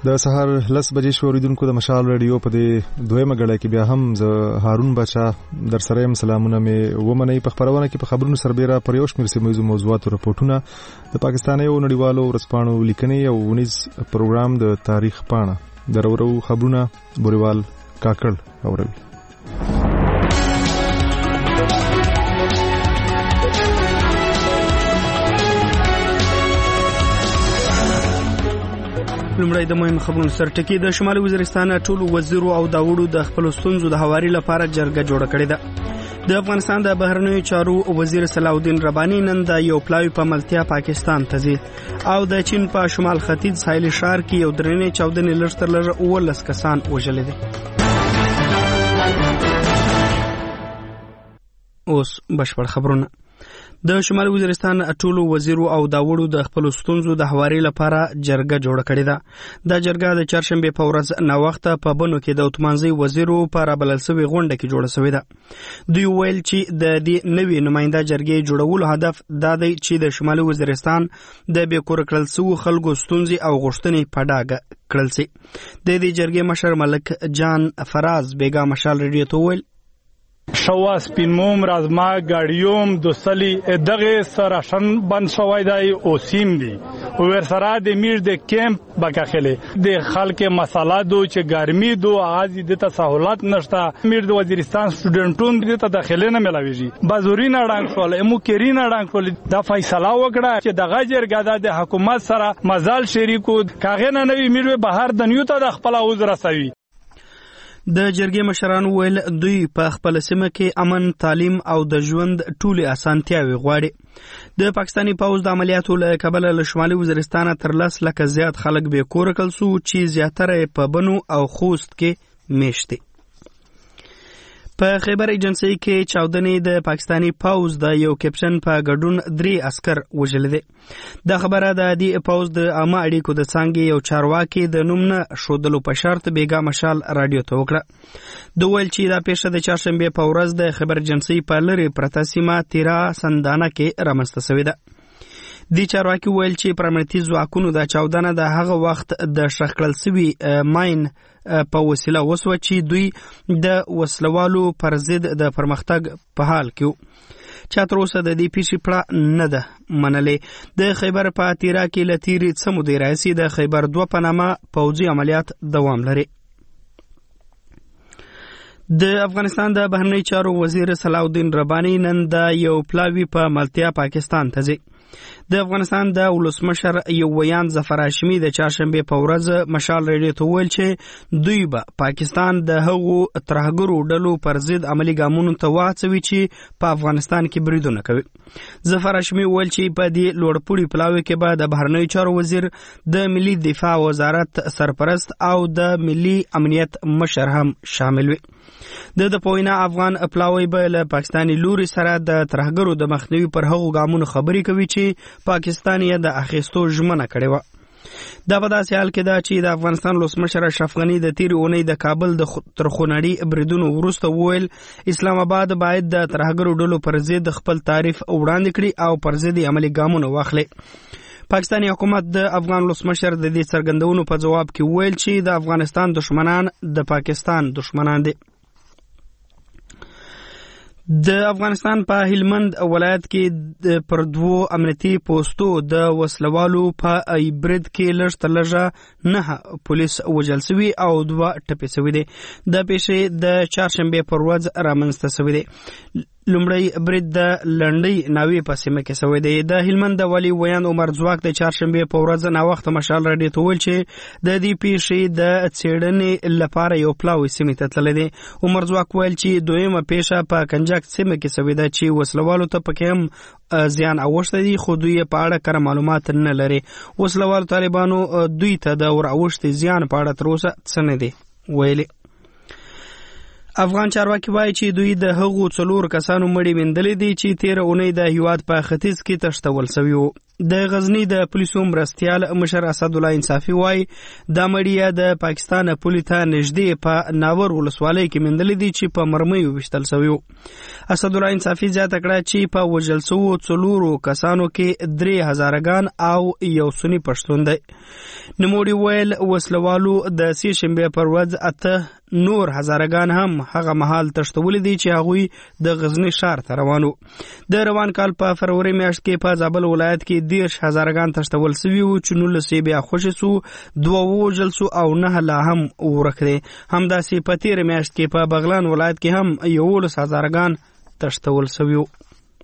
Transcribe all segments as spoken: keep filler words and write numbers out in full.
د سهار لس بجې شو. اوریدونکو د مشال رادیو په دې دویمه غړې کې بیا هم زه هارون بچا در سره یم. سلامونه مې ومنئ. په خبرونه کې په خبرونو سربېره پر یو شمېر سیمه موضوعاتو رپورټونه د پاکستاني او نړیوالو ورځپاڼو لیکنې او ونیز پروګرام د تاریخ پاڼه درورو خبرونه بوریوال کاکړ اوروي. لومړی د مهم خبرونو سرټکی. د شمالي وزیرستان ټولو وزیرو او داوړو د خپل ستونزو د هواري لپاره جرګه جوړه کړې ده. د افغانستان د بهرنیو چارو وزیر صلاح الدین رباني نن د یو پلاوی په ملتیا پاکستان ته ځي او د چین په شمال ختیځ ساحلي ښار کې یو درنې چاودنې لږ تر لږه اوولس کسان وژلي دي. اوس بشپړ خبرونه. د شمالي وزیرستان ټولو وزیرو او داوړو د خپل ستونزو د هواري لپاره جرګه جوړه کړې ده. د جرګه د چهارشنبه په ورځ ناوخته په بنو کې د اتمانځي وزیرو په رابلل شوی غونډه کې جوړه شوې ده. دوی ویل چې د دې نوې نماینده جرګې جوړولو هدف دا دی چې د شمالي وزیرستان د بې کور کړل شوو خلکو ستونزې او غوښتنې په ډاګه کړل شي. د دې جرګې مشر ملک جان فراز بیگا مشال رادیو ته ویل شوا سپینموم رازما گاڑیوم دوسلی دغه سراشن بند شوی دی او سیم دی او ور سره د میر د کیمپ بکاخله د خلک مساله دو چې ګرمي دو اغاز د تسهولات نشته. میر د وزیرستان سټوډنټون د داخله نه ملاويږي بازورین اړنګ کول امو کېرین اړنګ کول د فیصله وکړه چې دغه جرګه د حکومت سره مزال شریکو کاغه نه نوی میر بهر د نیو ته د خپل اوز رسوي. د جرګې مشران ویل دوی په خپل سیمه کې امن، تعلیم او د ژوند ټولې اسانتیاوې غواړي. د پاکستاني پوځ د عملیاتو له کبله له شمالي وزیرستان تر لس لکه زیات خلک بې کوره کړل شو چې زیاتره په بنو او خوست کې میشت دي. په خیبر ایجنسی کې چاودنې د پاکستاني پوځ د یو کیپشن په ګډون درې عسكر وژل دي. دا خبره د دې پوځ د عامه اړیکو د څانګې یو چارواکي د نوم نه ښودلو په شرط بیګا مشال رادیو ته وکړه. د ویل چې دا پیښه د چهارشنبه په ورځ د خیبر ایجنسی په لرې پرته سیمه تیرا سندانه کې رامنځته شوې ده. دی چارواکي ویل چې پر امنیتي ځواکونو د چاودنه د هغه وخت د شخ کړل شوي ماین په وسیله وسوه چې دوی د وسلوالو پر ضد د پرمختګ په حال کې چا تر اوسه د دې پیښې پړه نه ده منلې. د خیبر په تیرا کې له تیرې څه مودې راهیسې د خیبر دوه په نامه پوځي عملیات دوام لري. د افغانستان د بهرنیو چارو وزیر صلاح الدین رباني نن د یو پلاوی په ملتیا پاکستان ته ځي. د افغانستان د ولسمشر یو ویان ظفر هاشمي د چهارشنبه په ورځ مشال رادیو ته ویل چې دوی به پاکستان د هغو ترهګرو ډلو پر ضد عملی ګامونو ته واچوي چې په افغانستان کې بریدونه کوي. ظفر هاشمي ویل چې په دې لوړپوړي پلاوي کې به د بهرنیو چارو وزیر، د ملي دفاع وزارت سرپرست او د ملي امنیت مشر هم شامل وي. د د پوینا افغان پلاوی به له پاکستاني لوري سره د ترهګرو د مخنیوي پر هغو ګامونو خبرې کوي چې پاکستان یې د اخیستو ژمنه کړې وه. دا په داسې حال کې ده چې د افغانستان ولسمشر اشرف غني د تیرې اونۍ د کابل د تر خونړي بریدونو وروسته وویل اسلام آباد باید د ترهګرو ډلو پر ضد خپل تعریف وړاندې کړي او پر ضد یې عملي ګامونه واخلي. پاکستاني حکومت د افغان ولسمشر د دې څرګندونو په جواب کې وویل چې د افغانستان دشمنان د پاکستان دشمنان دي. د افغانستان په هلمند ولایت کې پر دوو امنیتي پوسټو د وسلوالو په برید کې لږ تر لږه نه پولیس وژل شوي او دوه ټپي شوي دي. د پیښې د چهارشنبې پر ورځ رامنځته شوي دي. لومړی برید د لنډۍ ناوې په سیمه کې شوی دی. د هلمند والي ویان عمر ځواک د چهارشنبې په ورځ ناوخته مشال رادیو ته ویل چې د دې پیښې د څېړنې لپاره یو پلاوی سیمې ته تللی دی. عمر ځواک ویل چې دویمه پیښه په کنجاک سیمه کې شوې ده چې وسلوالو ته پکې هم زیان اوښتی دی خو دوی په اړه کره معلومات نه لري. وسلوالو طالبانو دوی ته د ور اوښتي زیان په اړه تر اوسه څه نه دی ویلي. افغان چارواکي وایي چې دوی د هغو څلور کسانو مړي ویندلې دي چې تیره اونۍ د هیواد په ختیځ کې تښتول شوي وو. د غزنی د پولیسو مرستیال مشر اسد الله انصافي وای د مړی د پاکستان پولیس ته نږدې په ناور ولسوالۍ کې مندل دي چې په مرمۍ وشتل شوی. اسد الله انصافي زیاته کړه چې په وژل شوو څلورو کسانو کې درې هزارګان او یو سنی پښتون دی. نوموړي ویل وسلوالو د سې شنبه پر ورځ اته نور هزارګان هم هغه مهال تښتولي دي چې هغوی د غزنی ښار ته روانو. د روان کال په فروری میاشت کې په زابل ولایت کې دیرش هزارګان تښتول سوي وو چې نولس یې بیا خوشي سو، دوه ووژل سو او نه لا هم ورک دي. همداسې په تېره میاشت کې په بغلان ولایت کې هم یولس هزارګان تښتول سوي وو.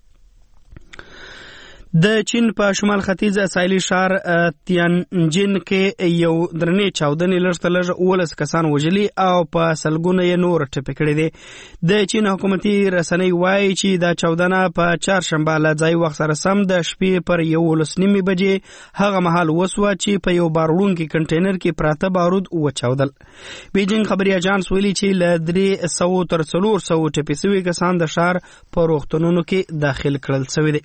د چین په شمال ختیځ ساحلي ښار تیانجن کې یو درنې چاودنې لږ تر لږه اوولس کسان وژلي او په سلګونه یې نور ټپي کړي دي. د چین حکومتي رسنۍ وایي چې دا چاودنه په چهارشنبه له ځایي وخت سره سم د شپې پر یولس نیمې بجې هغه مهال وسوه چې په یو بار وړونکي کنټینر کې پراته بارود وچاودل. بیجینګ خبري اجانس ویلي چې له درې سوو تر څلور سوو ټپي سوي کسان د ښار په روغتونونو کې داخل کړل سوي دي.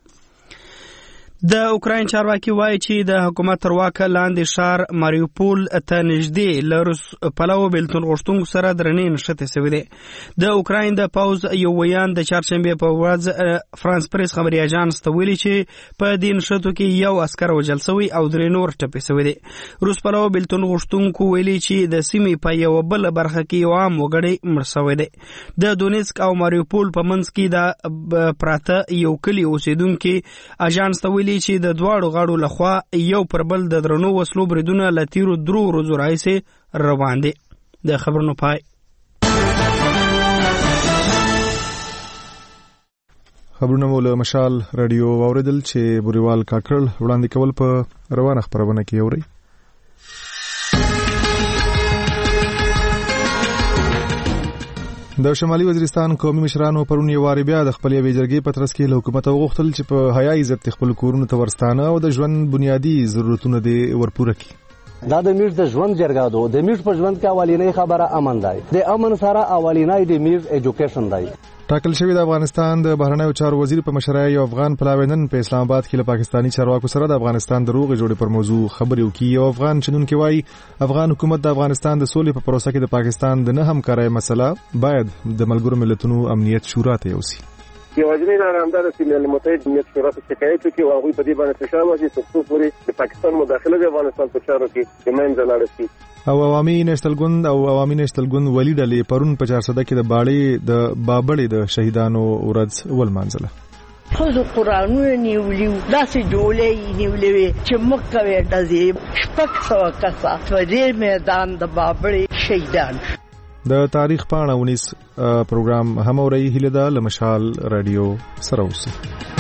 د اوکراین چارواکي وایي چې د حکومت تر واکه لاندې ښار ماریوپول ته نږدې له روس پلوه بېلتون غوښتونکو سره درنې نښتې سوي دي. د اوکراین د پوځ یو ویان د چهارشنبې په ورځ فرانس پریس خبري اژانس ته ویلي چې په دې نښتو کې یو عسکر وژل سوی او درې نور ټپي سوي دي. روس پلوه بېلتون غوښتونکو ویلي چې د سیمې په یوه بله برخه کې یو عام وګړی مړ سوی دی. د دونیسک او ماریوپول په منځ کې د پراته یو کلي اوسېدونکي اژانس ته ویلي چې د دواړو غاړو لخوا یو پر بل د درنو وسلو بریدونه له تیرو درو ورځو راهیسې روان دي. د خبرونو پای. خبرونه مو له مشال رادیو واوریدل چې بوریوال کاکړ وړاندې کول په روانه خبرونه کې اوري. د شمالي وزیرستان قومي مشرانو پرون یو واری بیا د خپل یوې جرګې په ترڅ کې له حکومت وغوښتل چې په حیا عزت خپل کورونو ته ورستانه او د ژوند بنیادی ضرورتونه دې ورپوره کړي. دا د میډ د ژوند جرګه ده. د میډ په ژوند کې اولینۍ خبره امن دی. د امن سره اولینۍ د میډ ایجوکیشن دی. ټاکل شوی د افغانستان د بهرنیو چارو وزیر په مشرۍ یو افغان پلاوی نن په اسلام آباد کې له پاکستانی چارواکو سره د افغانستان د روغې جوړې پر موضوع خبرې وکړي. یو افغان چنونکي وایي افغان حکومت د افغانستان د سولې په پروسه کې د پاکستان د نه همکارۍ مسله باید د ملګرو ملتونو امنیت شورا ته یوسي. یوازینی لاره همدا ده چې ملل متحد امنیت شورا ته شکایت وکړي او هغوی په دې باندې فشار واچوي تر څو پورې د پاکستان مداخله د افغانستان په چارو کې د منځه لاړه شي. او عوامي نېشنل ګوند او عوامي نېشنل ګوند ولي ډلې پرون په چارسده کې د باړې د بابړې د شهیدانو ورځ ولمانځله. خو قرآنونه نیولي وو، داسې جوړې نیولې وې چې موږ کوې ډزې شپږ سوه کسه په دې میدان د بابړې شهیدان. د تاریخ پاڼه ونیس پروګرام هم اوري هیله ده له مشال رادیو سره اوسئ.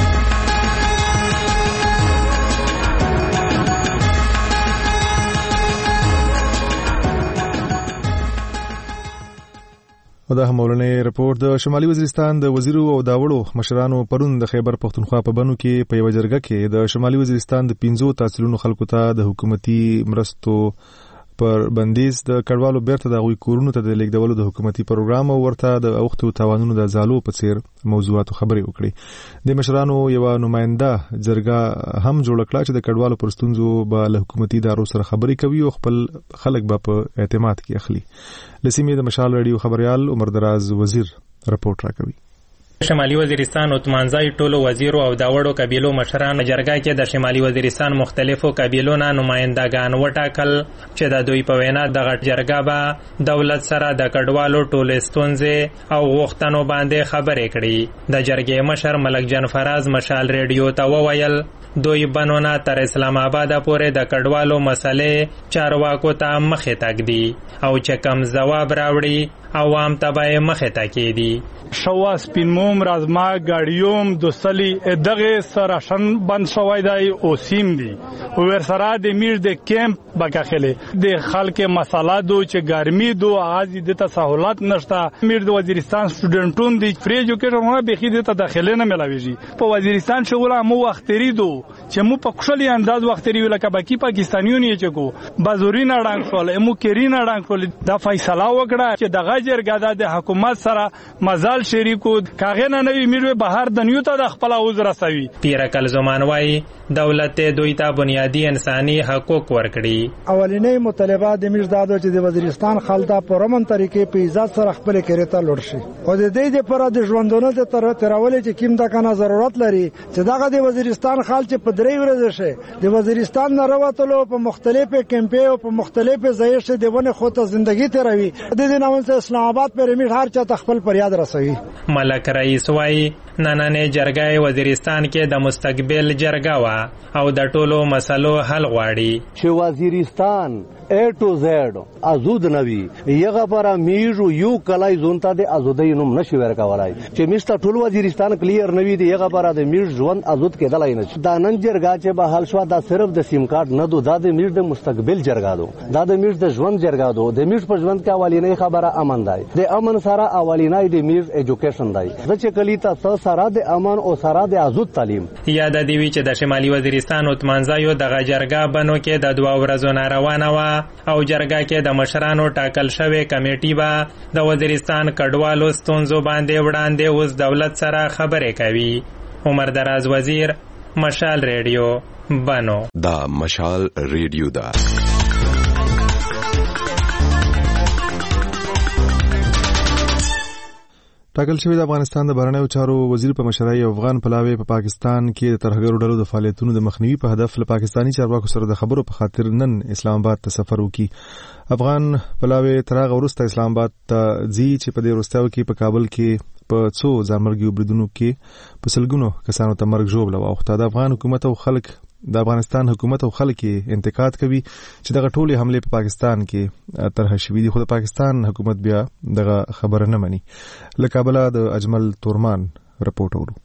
او دا هم مولنې رپورت. د شمالي وزیرستان د وزیرو او داوړو مشرانو پرون د خیبر پختونخوا په بنو کې په یو جرګه کې د شمالي وزیرستان د پنځو تحصیلونو خلکو ته د حکومتي مرستو پر بندیز د کډوالو بیرته د غوي کورونو ته د لیکدولو د حکومتي پروګرام او ورته د اوختو توانونو د زالو په څیر موضوعاتو خبرې وکړي. د مشرانو یو نماینده جرګه هم جوړ کړه چې د کډوالو پر ستونزو به له حکومتي ادارو سره خبرې کوي او خپل خلک به په اعتماد کې اخلي. لسیمې د مشال رادیو خبريال عمر دراز وزیر رپورټ راکوي. شمالي وزیرستان اتمانځای ټولو وزیرو او داوړو قبیلو مشران جرګه کې د شمالي وزیرستان مختلفو قبیلو نه نمائندگان وټاکل چې د دوی په وینا د غټ جرګه به دولت سره د کډوالو ټولې ستونزې او غوښتنو باندې خبرې کړي. د جرګې مشر ملک جان فراز مشال ریډیو ته وویل دوی بنونه تر اسلام آباد پورې د کډوالو مسلې چارواکو ته مخې تک دي او چې کم ځواب راوړي عوام ته به مخې ته کېدي. شوا سپینموم رازما ګاډیوم دوسلی دغه سراشن بند شوی دی او سیم دی ور سره د میر د کیمپ بکاخله د خلک مساله دو چې ګرمي دو از د تسهولات نشته. میر د وزیرستان سټوډنټون دی فری ایجوکیشن به خې د داخله نه ملاويږي. په وزیرستان شغله مو وختري دو چې مو په خپل انداز وختري ولا کبکی پاکستانیون یې چکو بازورین اړنګ شول مو کېرین اړنګ شول. دا فیصله وکړه چې دغه جرګه د حکومت سره مزال شریکو کار هغه نه نوی میروي بهر دنیو ته د خپل اوز رسوي. پیرکل زمان وای دولت دوی ته بنیادی انساني حقوق ورکړي. اولینې مطالبه د میش دادو چې د وزیرستان خلدا په رمن طریقې په عزت سره خپل کړه ته لوړ شي او د دې لپاره د ژوندونو ته تر ترولې چې کیم دا کنه ضرورت لري چې دغه د وزیرستان خال چې په درې ورځې شي د وزیرستان نه راوتلو په مختلفو کمپې او په مختلفو ځایونو کې دونه خوته ژوندۍ تیروي د دې نامه اسلام آباد پر میش هر چا خپل فریاد رسوي. ملک رئیس وای نننې جرګه وزیرستان کې د مستقبل جرګه وا او د ټولو مسلو حل غواړي چې وزیرستان ا ټو زیډ ازود نوي یغه پر میرو یو کلای زونته د ازودۍ نوم نشي ورکولای چې میسته ټول وزیرستان کلیر نوي دی یغه پر د میر ژوند ازود کېدلای نه دا نن جرګه چې به حل شو دا صرف د سیم کارت نه دو دا د میر د مستقبل جرګه دو دا د میر د ژوند جرګه دو د میر په ژوند کې اولینې خبره امن دی د امن سره اولینې د میر ایجوکیشن دی چې کلی ته سره د امن او سره د ازود تعلیم. یاد دی وی چې د شمالي وزیرستان او تمنځایو د جرګه بنو کې د دوه ورځو روانه وا او جرګه کې د مشرانو ټاکل شوی کمیټي با د وزیرستان کډوالو ستونزو باندې وړاندې اوس دولت سره خبرې کوي. عمر دراز وزیر، مشال ریډیو، بنو. دا مشال ریډیو دا ټاکل شوی د افغانستان د بهرنیو چارو وزیر په مشرۍ افغان پلاوی په پا پاکستان کې د ترهګرو ډلو د فعالیتونو د مخنیوي په هدف له پاکستانی چارواکو سره د خبرو په خاطر نن اسلام آباد ته سفر وکړي. افغان پلاوی تر هغه وروسته اسلام آباد ته ځي چې په دې وروستیو کې په کابل کې په څو ځانمرګي بریدونو کې په سلګونو کسانو ته مرګ ژوبله واوښته. د افغان حکومت او خلک د افغانستان حکومت او خلک انتقاد کوي چې دغه ټولې حمله په پاکستان کې طرح شوې دي خو د پاکستان حکومت بیا دغه خبره نه مني. له کابل د اجمل تورمان رپورټ ورو.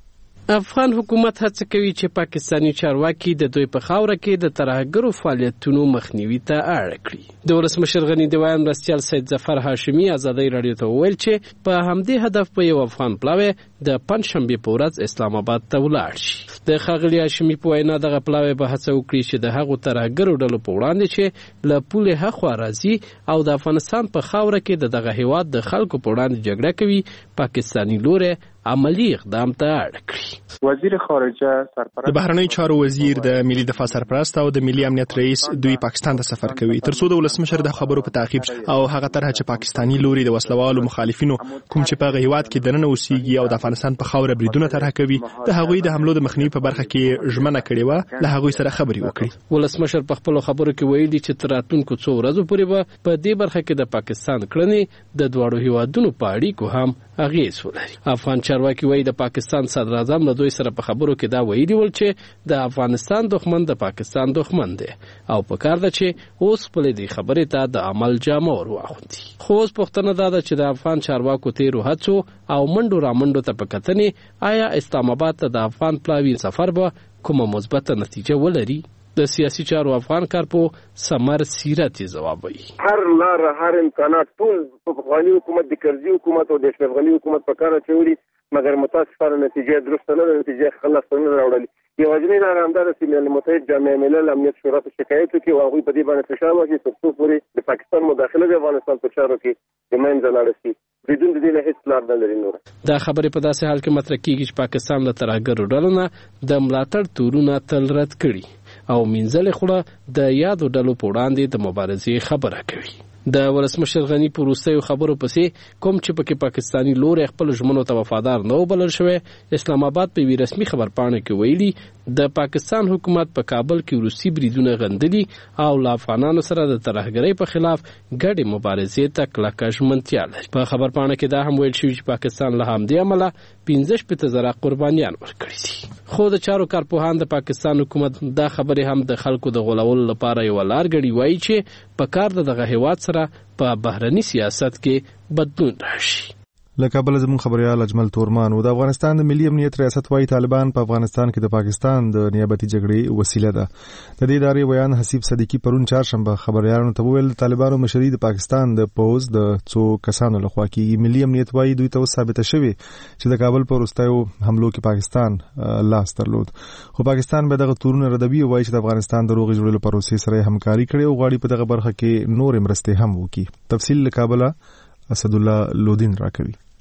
افغان حکومت هڅه کوي چې پاکستانی چارواکي د دوی په خاوره کې د ترهګرو فعالیتونو مخنیوي ته اړ کړي. د ولسمشر غنی دیوان مرستیال سید ظفر هاشمي ازادۍ رادیو ته وویل چې په همدې هدف په یو افغان پلاوی د پنځشنبه په ورځ اسلام آباد ته ولاړ شي. د ښاغلي هاشمي په وینا دغه پلاوی به هڅه وکړي چې د هغو ترهګرو ډلو په وړاندې چې له پولې هخوا راځي او د افغانستان په خاوره کې د دغه هیواد د خلکو په وړاندې جګړه کوي پاکستانی لوري عملی اقدام ته اړ کړي. وزیر خارجه سرپرست د بهرنیو چارو وزیر د ملي دفاع سرپرست او د ملي امنیت رئیس دوی پاکستان ته سفر کوي ترڅو د ولسمشر د خبرو په تعقیب او هغه طرح چې پاکستانی لوري د وسلوالو مخالفینو کوم چې په هیواد کې دننه اوسېږي او د افغانستان په خاوره بریدونه طرح کوي د هغوی د حملو د مخنیوي په برخه کې ژمنه کړې و له هغوی سره خبرې وکړي. ولسمشر په خپل خبرو کې ویلي چې تر راتلونکو څو ورځو پورې به په دې برخه کې د پاکستان کړنې د دواړو هیوادونو په اړیکو هم اغیز ولري. افغان چارواکي وایي د پاکستان صدر اعظم له دوی سره په خبرو کې دا ویلي ول چې د افغانستان دښمن د پاکستان دښمن دی او په کار ده چې اوس خپل دې خبرې ته د عمل جامه ور واغوندي. خو اوس پوښتنه دا ده چې د افغان چارواکو تیرو هڅو او منډو رامنډو ته په کتنې آیا اسلام آباد ته د افغان پلاوی سفر به کومه مثبته نتیجه ولري؟ د سیاسي چارو افغان کارپو سمر سیرت جواب وایي. هر لار هر امکانات ټول په افغاني حکومت د کرزي حکومت او د اشرف غني حکومت په کار اچولي مګر متاسفانه نتیجه درسته نه ده. نتیجه خلاص نه راوړلې. یوازینی لار همدا ده چې ملل متحد جامعه ملل امنیت شورا ته شکایت وکړي او هغوی په دې باندې فشار واچوي تر څو پورې د پاکستان مداخله د افغانستان په چارو کې د منځه لاړه شي. بدون د دې نه هیڅ لار نه لري. نور دا خبرې په داسې حال کې مطرح کیږي چې پاکستان له ترهګرو ډلو نه د ملاتړ تورونه تل رد کړي او منځلې خوله د یادو ډلو په وړاندې د مبارزې خبره کوي. د ولسمشر غنی په وروستیو خبرو پسې کوم چې پکې پاکستانی لوري خپل ژمنو ته وفادار نه وبلل شوی اسلام آباد په وی رسمي خبرپاڼه کې ویلي د پاکستان حکومت په کابل کې روسي بریدونه غندلي او له افغانانو سره د ترهګرۍ په خلاف ګډې مبارزې ته کلکه ژمنتیا لري. په خبرپاڼه کې دا هم ویل شوی چې پاکستان له همدې امله پنځه شپېته زره قربانیان ورکړي دي. خو د چارو کارپوهان د پاکستان حکومت دا خبرې هم د خلکو د غولولو لپاره یو لار ګڼي. وایي چې په کار د دغه هیواد سره په بهرني سیاست کې بدلون راشي. لکه بل زمون خبريال اجمل تورمان او د افغانستان د ملي امنیت ریاست وايي طالبان په افغانستان کې د پاکستان د نیابتي جګړې وسیله ده. د دې ادارې بیان حسیب صدیقی پرون چهارشنبه خبريالانو ته وویل طالبانو مشري د پاکستان د پوز د څو کسانو لخوا کې ملي امنیت وايي دوی ته ثابته شوی چې د کابل پر وروستیو حملو کې پاکستان لاس درلود. خو پاکستان به دغه تورونه ردوي او وايي چې د افغانستان د روغ جوړولو پروسې سره همکاري کړي او غواړي په دغه برخه کې نور مرستې هم وکړي. تفصیل له کابل اسد الله لودین راکوي.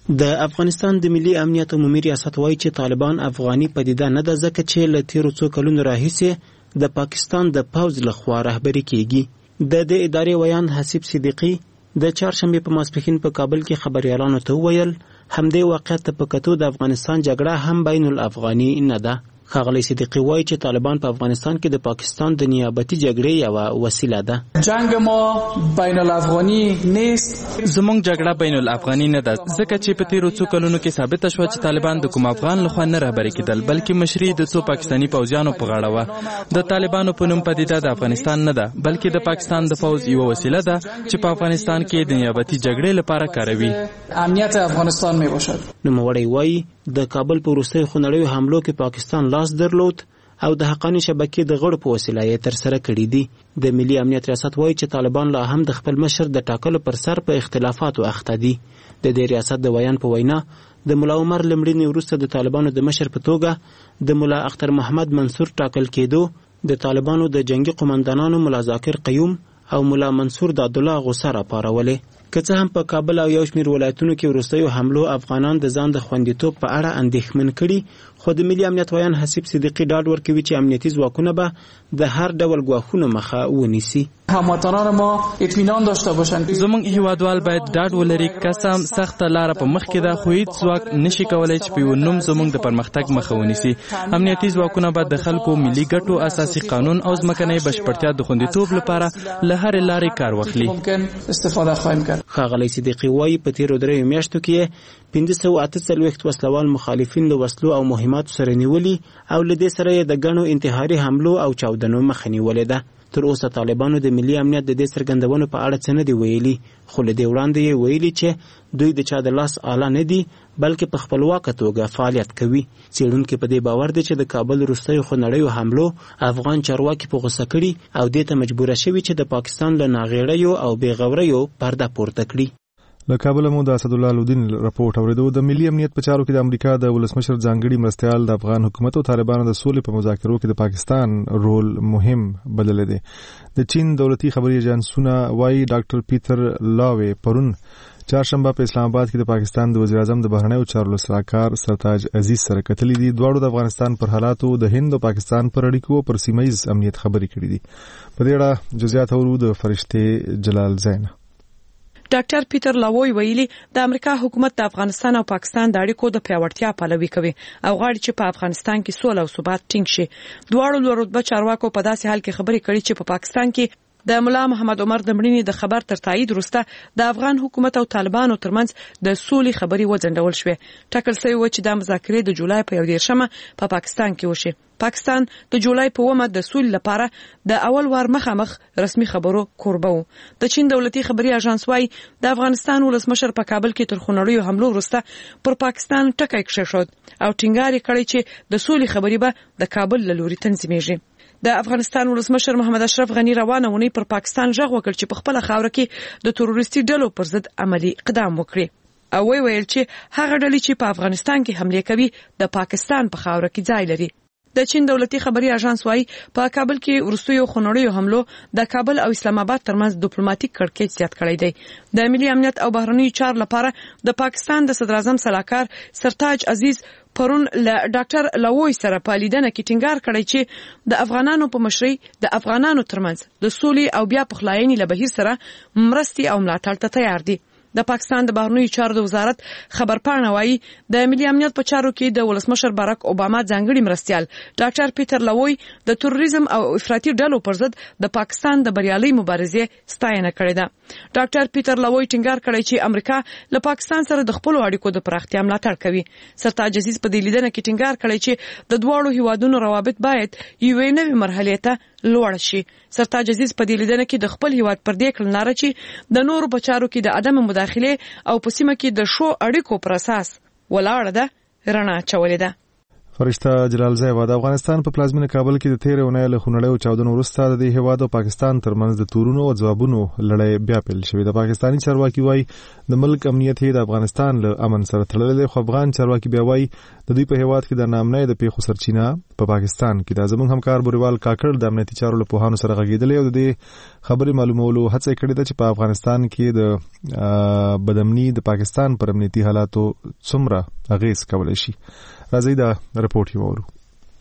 د افغانستان د ملي امنیت عمومي ریاست وایي چې طالبان افغاني پدیده نه ده، ځکه چې له تیرو څو کلونو راهیسې د پاکستان د پوځ لخوا رهبري کیږي. د دې ادارې ویان حسیب صدیقي د چهارشنبې په ماسپښین په کابل کې خبريالانو ته وویل همدې واقعیت ته په کتو د افغانستان جګړه هم بین الافغاني نه ده. ښاغلی صدیقي وایي چې طالبان په افغانستان کې د پاکستان د نیابتي جګړې یوه وسیله ده. جنگ ما بین الافغاني نیست. زموږ جګړه بین الافغاني نه ده، ځکه چې په تیرو څو کلونو کې ثابته شوه چې طالبان د کوم افغان لخوا نه رهبري کېدل، بلکې مشري د څو پاکستاني پوځیانو په غاړه وه. د طالبانو په نوم پدیده د افغانستان نه ده، بلکې د پاکستان د پوځ یوه وسیله ده چې په افغانستان کې د نیابتي جګړې لپاره کاروي. امنیت افغانستان می باشد. نوموړی وایي د کابل په وروستیو خونړیو حملو کې پاکستان لاس درلود او د حقاني شبکې د غړو په وسیله یې ترسره کړي دي. د ملي امنیت ریاست وایي چې طالبان لا هم د خپل مشر د ټاکلو پر سر په اختلافاتو اخته دي. د دې ریاست د ویان په وینا د ملا عمر له مړینې وروسته د طالبانو د مشر په توګه د ملا اختر محمد منصور ټاکل کېدو د طالبانو د جنگي قماندانانو ملا ذاکر قیوم او ملا منصور د عبدالله غوسه راپارولې. که څه هم په کابل او یو شمېر ولایتونو کې وروستیو حملو افغانان د ځان د خوندیتوب په اړه اندېښمن کړي، خو د ملي امنیت ویان حسیب صدیقي ډاډ ورکوي چې امنیتي ځواکونه به د هر ډول ګواښونو مخه ونیسي. هموطنان ما اطمینان داشته باشند. زموږ هیوادوال باید ډاډ ولري قسم سخته لاره په مخ کې ده، خو هیڅ ځواک نشي کولای چې په یو نوم زموږ د پرمختګ مخه ونیسي. امنیتي ځواکونه باید د خلکو ملي ګټو، اساسي قانون او ځمکنۍ بشپړتیا د خوندیتوب لپاره له هرې لارې کار واخلي. ښاغلی صدیقي وایي په تیرو دریو میاشتو کې پنځه سوه اته څلوېښت وسلوال مخالفین له وسلو او مهماتو سره نیولي او له دې سره یې د ګڼو انتحاري حملو او چاودنو مخه نیولې ده. تر اوسه طالبانو د ملي امنیت د دې څرګندونو په اړه څه نه دي ویلي، خو له دې وړاندې یې ویلي چې دوی د چا د لاس آله نه دي، بلکې په خپلواکه توګه فعالیت کوي. څېړونکي په دې باور دي چې د کابل وروستیو خونړیو حملو افغان چارواکي په غوسه کړي او دې ته مجبوره شوي چې د پاکستان له ناغېړیو او بېغوریو پرده پورته کړي. له کابل مو د اسدالله الدین راپورټ اوریدو. د ملي امنیت په چارو کې د امریکا د ولسمشر ځانګړي مرستیال د افغان حکومت او طالبانو د سولې په مذاکرو کې د پاکستان رول مهم بللی دی. د چین دولتي خبري ایجنسونه وایي ډاکټر پیټر لاوی پرون چهارشنبه په اسلام آباد کې د پاکستان د وزیر اعظم د بهرنیو چارو سلاکار سرتاج عزیز سره کتلې دي. دواړو د افغانستان پر حالاتو، د هند او پاکستان پر اړیکو، پر سیمه ییز امنیت خبرې کړې دي. په دې اړه جزئیات اورو د فرشته جلال زین. ډاکټر پیټر لاوی ویلي د امریکا حکومت د افغانستان او پاکستان د اړیکو د پیاوړتیا پلوي کوي او غواړي چې په افغانستان کې سوله او ثبات ټینګ شي. دواړو لوړ رتبه چارواکو په داسې حال کې خبرې کړې چې په پاکستان کې د مولا محمد عمر د مړینې د خبر تر تایید وروسته د افغان حکومت او طالبانو ترمنځ د سولې خبرې وځنډول شوې. ټاکل شوی و چې د مذاکرې د جولای په یو دېرشمه په پاکستان کې وشي. پاکستان د جولای په اوومه د سولې لپاره د اول وار مخامخ رسمي خبرو کوربه و. د چین دولتي خبري اژانس وايي د افغانستان ولسمشر په کابل کې تر خونړیو حملو وروسته پر پاکستان ټکی کېښود او ټینګار یې کړی چې د سولې خبرې به د کابل له لوري تنظیمېږي. د افغانستان ولسمشر محمد اشرف غنی روانه ونی پر پاکستان ژغ وکړ چې په خپل خاوره کې د تروریستي ډلو پر ضد عملی اقدام وکړي او وی ویل چې هغه ډلې چې په افغانستان کې حمله کوي د پاکستان په خاوره کې ځای لري. د چین دولتي خبري اژانس وايي په کابل کې وروستیو خونړیو حملو د کابل او اسلام آباد ترمنځ ډیپلوماټیک کړکېچ زیات کړی دی. د ملي امنیت او بهرنیو چارو لپاره د پاکستان د صدر اعظم سلاکار سرتاج عزیز پرون له ډاکټر لاوی سره په لیدنه کې ټینګار کړی چې د افغانانو په مشرۍ د افغانانو ترمنځ د سولې او بیا پخلاینې له بهیر سره مرستې او ملاتړ ته تیار دي. د پاکستان د بهرنیو چارو د وزارت خبرپاڼه وايي د ملي امنیت په چارو کې د ولسمشر باراک اوباما ځانګړي مرستیال ډاکټر پیټر لاوی د تروریزم او افراطي ډلو پر ضد د پاکستان د بریالۍ مبارزې ستاینه کړې ده. ډاکټر پیټر لاوی ټینګار کړی چې امریکا له پاکستان سره د خپل اړیکو د پراختیا ملاتړ کوي. سرتاج عزیز په دې لیدنه کې ټینګار کړی چې د دواړو هیوادونو روابط باید یوې نوې مرحلې ته لوړ شي. سرتاج عزیز په دې لیدنه کې د خپل هیواد پر دې کړنلاره چې د نورو په چارو کې د عدم مداخله او په سیمه کې د شو اړیکو پر اساس ولاړه ده رڼا چولې ده. فرشته جلالزی و د افغانستان په پلازمینه کابل کې د تیرې اونۍ له خونړیو چاودنو وروسته د دې هیواد او پاکستان ترمنځ د تورونو او ځوابونو لړۍ بیا پیل شوې. د پاکستاني چارواکي وایي د ملک امنیت یې د افغانستان له امن سره تړلی دی، خو افغان چارواکي بیا وایي د دوی په هیواد کې د ناامنۍ د پیښو سرچینه په پاکستان کې ده. زموږ همکار بوریوال کاکړ د امنیتي چارو له پوهانو سره غږېدلی او د دې خبرې معلومولو هڅه کړې ده چې په افغانستان کې د بدامني د پاکستان پر امنیتي حالاتو څومره اغېز کولی شي. راځي دا رپورټ یې وورو.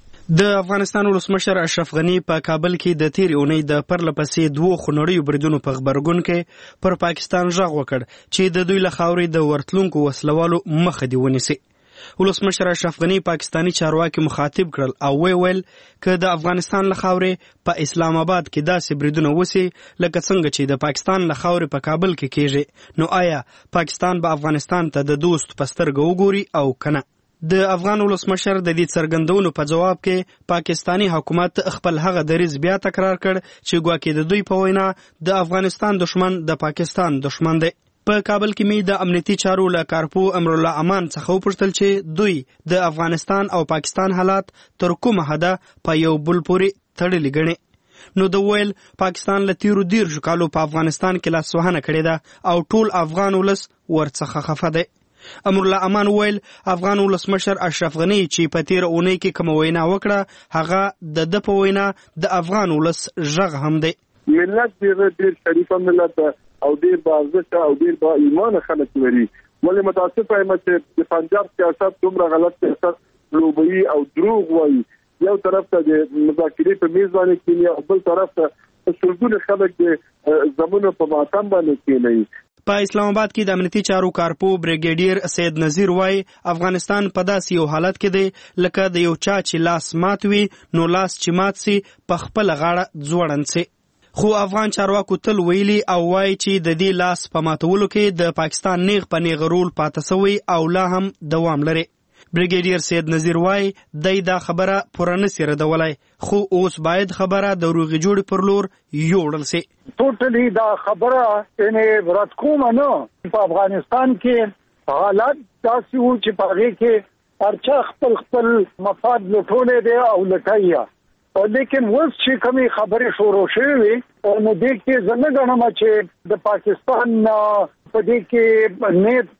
د افغانستان ولسمشر اشرف غنی په کابل کې د تیرې اونۍ د پرله پسې دوو خونړیو بریدونو په غبرګون کې پر پاکستان غږ وکړ چې د دوی له خاورې د ورتلونکو وسلوالو مخه دې ونیسي. ولسمشر اشرف غنی پاکستانی چارواکي مخاطب کړل او وی ویل که د افغانستان له خاورې په اسلام آباد کې داسې بریدونه وسي لکه څنګه چې د پاکستان له خاورې په کابل کې کېږي، نو آیا پاکستان به افغانستان ته د دوست په سترګه وګوري او کنه؟ د افغان ولسمشر د دې څرګندونو په جواب کې پاکستانی حکومت خپل هغه دریځ بیا تکرار کړ چې ګواکې د دوی په وینا د افغانستان دشمن د پاکستان دشمن دی. په کابل کې می د امنیتي چارو له کارپو امرالله امان څخه وپوښتل چې دوی د افغانستان او پاکستان حالات تر کومه حده په یو بل پورې تړلي ګڼي. نو د ویل پاکستان له تیرو دیرشو کالو په افغانستان کې لاسوهنه کړې ده او ټول افغان ولس ورڅخه خفه دی. امرالله امان ویل افغان ولسمشر اشرف غنی چې په تیره اونۍ کې کومه وینا وکړه هغه د ده په وینا د افغان ولس غږ هم دی. ملت ډېر ډېر شریفه ملت او ډېر باارزښته او ډېر با ایمانه خلک لري. ولې متاسفه یم چې د پنجاب سیاست دومره غلط سیاست لوبوي او دروغ وایي. یو طرف ته د مذاکرې په میز باندې کینی او بل طرف ته سلګونه خلک د زمونو په ماتم باندې کینی. په اسلام آباد کې د امنیتي چارو کارپو بریګیډیر سید نذیر وای افغانستان په داسې یو حالت کې دی لکه د یو چا چې لاس مات وي نو لاس چې مات سي په خپل غاړه ځوړند سي. خو افغان چارواکو تل ویلي او وای چې د دې لاس په ماتولو کې د پاکستان نیغ په نیغ رول پاتې سوی او لا هم دوام لري. بریګیډیر سید نذیر وای دای دا خبره پوره نسی ردولای، خو اوس باید خبره د روغې جوړې پر لور یوړل سي. ټوټلی دا خبره یې ورات کومه نه. په افغانستان کې حالات داسې وو چې په هغې کې هر چا خپل خپل مفاد لټولی دی او لټایي. لیکن اوس چې کومې خبرې شروع شوې وي نو دې کې زه نه ګڼم چې د پاکستان په دې کې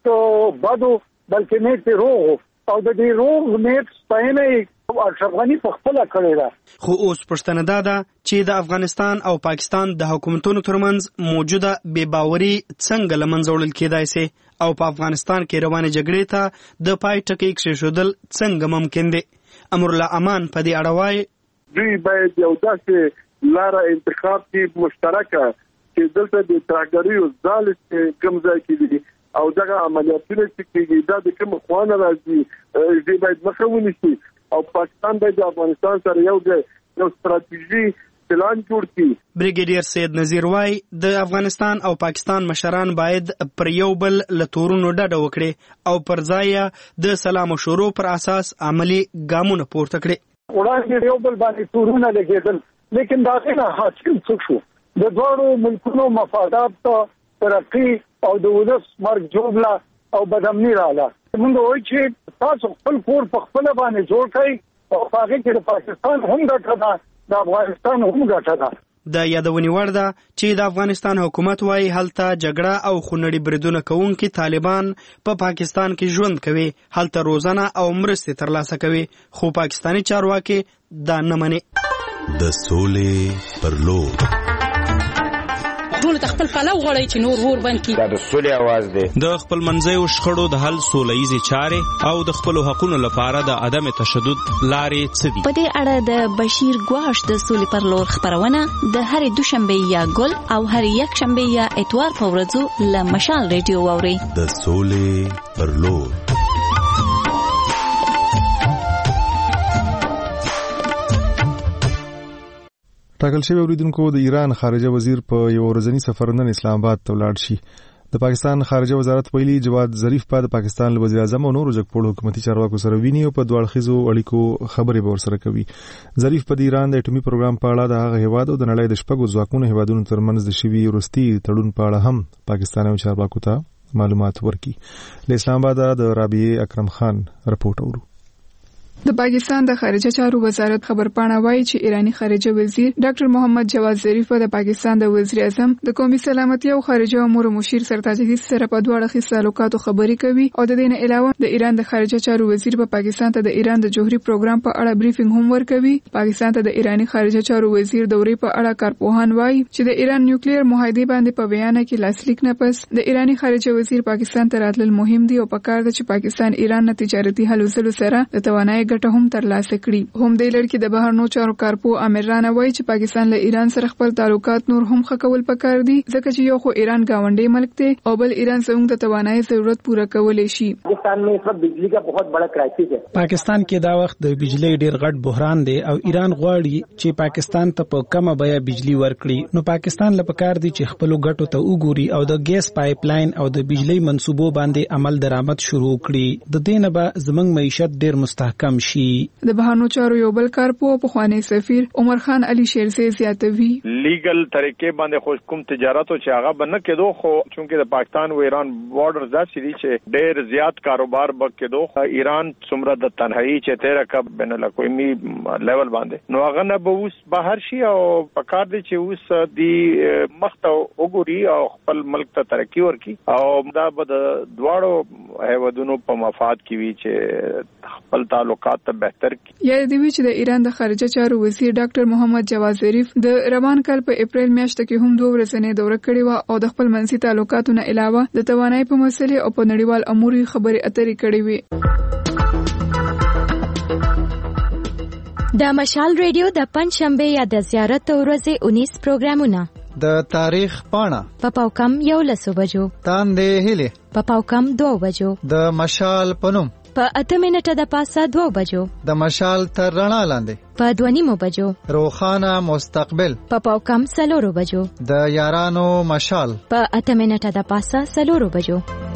نیت بدو بلکې نیت روغ او د دې روغ نیت ستاینه اشرف غنی په خپله کړې ده. خو اوس پوښتنه دا ده چې د افغانستان او پاکستان د حکومتونو ترمنځ موجوده بې باوري څنګه له منځه وړل کېدای سي او په افغانستان کې روانې جګړې ته د پای ټکی کېښودل څنګه ممکن دي. امرالله امان په دې اړه وایي دوی باید یو داسې لاره انتخاب کړي مشترکه چې دلته د ترهګریو ځال کوم ځای کې دي او دغه عملیاتونه چې کېږي دا د کوم خوانه راځي دوی باید مخه ونیسي او پاکستان باید د افغانستان سره یو یو ستراتیژي پلان جوړ کړي. بریګیډیر سید نذیر وای د افغانستان او پاکستان مشران باید پر یو بل له تورونو ډډه وکړي او پر ځای د سلام مشورو پر اساس عملی ګامونه پورته کړي. وړاندې یو بل باندې تورونه لګېدل لیکن دا غیر حاصل څه شو. د دوړو ملکونو مفادات ترقی او د ولس مرګ جوړلا او بدامني رااله. موږ وایو چې تاسو خپل کور په خپل باندې جوړ کړئ او هغه کې د پاکستان هم ګټه ده د افغانستان هم ګټه ده. د یادونې وړ ده چې د افغانستان حکومت وايي هلته جګړه او خونړي بریدونه کوونکي طالبان په پا پاکستان کې ژوند کوي، هلته روزنه او مرستې ترلاسه کوي، خو پاکستانی چارواکي دا نه مني. د سولې پر لور ټول خپل پلو غړی چې نور ور باندې دا د سولې आवाज دی. د خپل منځیو شخړو د حل سولهیزي چارې او د خپل حقوقو لپاره د عدم تشدد لارې څه دي. په دې اړه د بشیر ګواش د سولې پر لور خبرونه د هرې دوشنبه یا ګل او هرې یک شنبه یا اتوار په ورځو له مشال ریډیو واوري. د سولې پر لور ټاکل شوی اوریدونکو د ایران خارجه وزیر په یو ورځنی سفر نن اسلام آباد ته ولاړ شي. د پاکستان خارجه وزارت ویلي جواد ظریف په پاکستان له وزیر اعظم او نورو جګپوړو حکومتي چارواکو سره ویني او په دوه اړخیزو اړیکو خبرې به ورسره کوي. ظریف په ایران د اټومي پروګرام په اړه د هغه هیواد او د نړۍ د شپږو ځواکونو هیوادونو ترمنځ د شوي وروستي تړون په اړه هم پاکستاني چارواکو ته معلومات ورکړي. له اسلام آباد د رابعه اکرم خان رپورټ اورو. د پاکستان د خارجه چارو وزارت خبرپاڼه وایي چې ایرانی خارجه وزیر ډاکټر محمد جواد ظریف د پاکستان د وزیر اعظم د قومي سلامتي او خارجه امور مشیر سرتاج حسین سره په دوه اړخیز تعلقاتو خبرې کوي او د دې نه علاوه د ایران د خارجه چارو وزیر په پاکستان ته د ایران د جوهري پروګرام په اړه بریفینګ هم ورکوي. پاکستان ته د ایرانی خارجه چارو وزیر دورې په اړه کارپوهان وایي چې د ایران نیوکلیر معاهده باندې په بیان کې لاسلیک نه پس د ایرانی خارجه وزیر پاکستان ته راتلل مهم دی او پکار ده چې پاکستان ایران نه تجارتي حل وسلو سره د توانایي ګټه هم ترلاسه کړي. هم د لړ کې د بهرنیو چارو کارپو امیر رانه وایي چې پاکستان له ایران سره خپل تعلقات نور هم ښه کول پکار دي ځکه چې یو خو ایران گاونډي ملک دی او بل ایران زموږ د توانایي ضرورت پوره کولای شي. پاکستان में इस वक्त बिजली का बहुत बड़ा क्राइसिस है. पाकिस्तान کې دا وخت د بجلی ډیر غټ بحران دی او ایران غواړي چې پاکستان ته په کمه بیه بجلی ورکړي. نو پاکستان له پکار دی چې خپل ګټو ته وګوري او د ګیس پایپ لاین او د بجلی منسوبو باندې عمل درآمد شروع کړي. د دې نه به زموږ معیشت ډیر مستحکم شي. د بهرنیو چارو یو بل کارپو په خوانی سفیر عمر خان علي شیرزی زیاتوي لیګل طریقې باندې خو کوم تجارت او چې هغه بنه کېدو خو چونکه د پاکستان او ایران بارډر داسې دي چې ډېر زیات کاروبار به کېدو. ایران څومره د تنهایی چې تیرا کا بین الاقوامي لیول باندې نو هغه نه به اوس بهر شي او پکار دي چې اوس دی مخته وګوري او خپل ملک ته ترقی ورکړي او دا به د دواړو هیوادونو په مفاد کې وي چې خپل تعلقات ته بهتر کړي. یا د وی چې د ایران د خارجه چارو وزیر ډاکټر محمد جواد ظریف د روان کال په اپریل میاشت کې هم دوه ورځې دوره کړې و او د خپل منځي تعلقاتو نه علاوه د توانایي په مسلې او په نړیوال امورو خبرې اترې کړې وې. د مشال ریډیو د پنځ شنبه یا د زیارت ورځې اونیس پروګرامونه د تاریخ پاڼه په پاوکم یو لسو بجو تاندې هلي په پاوکم دوه بجو د مشال پنوم په اته منټه د پاسه دوه بجو د مشال تر رڼا لاندې په دوه نیمو بجو روخانه مستقبل په پاوکم سلورو بجو د یارانو مشال په اته منټه د پاسه سلورو بجو.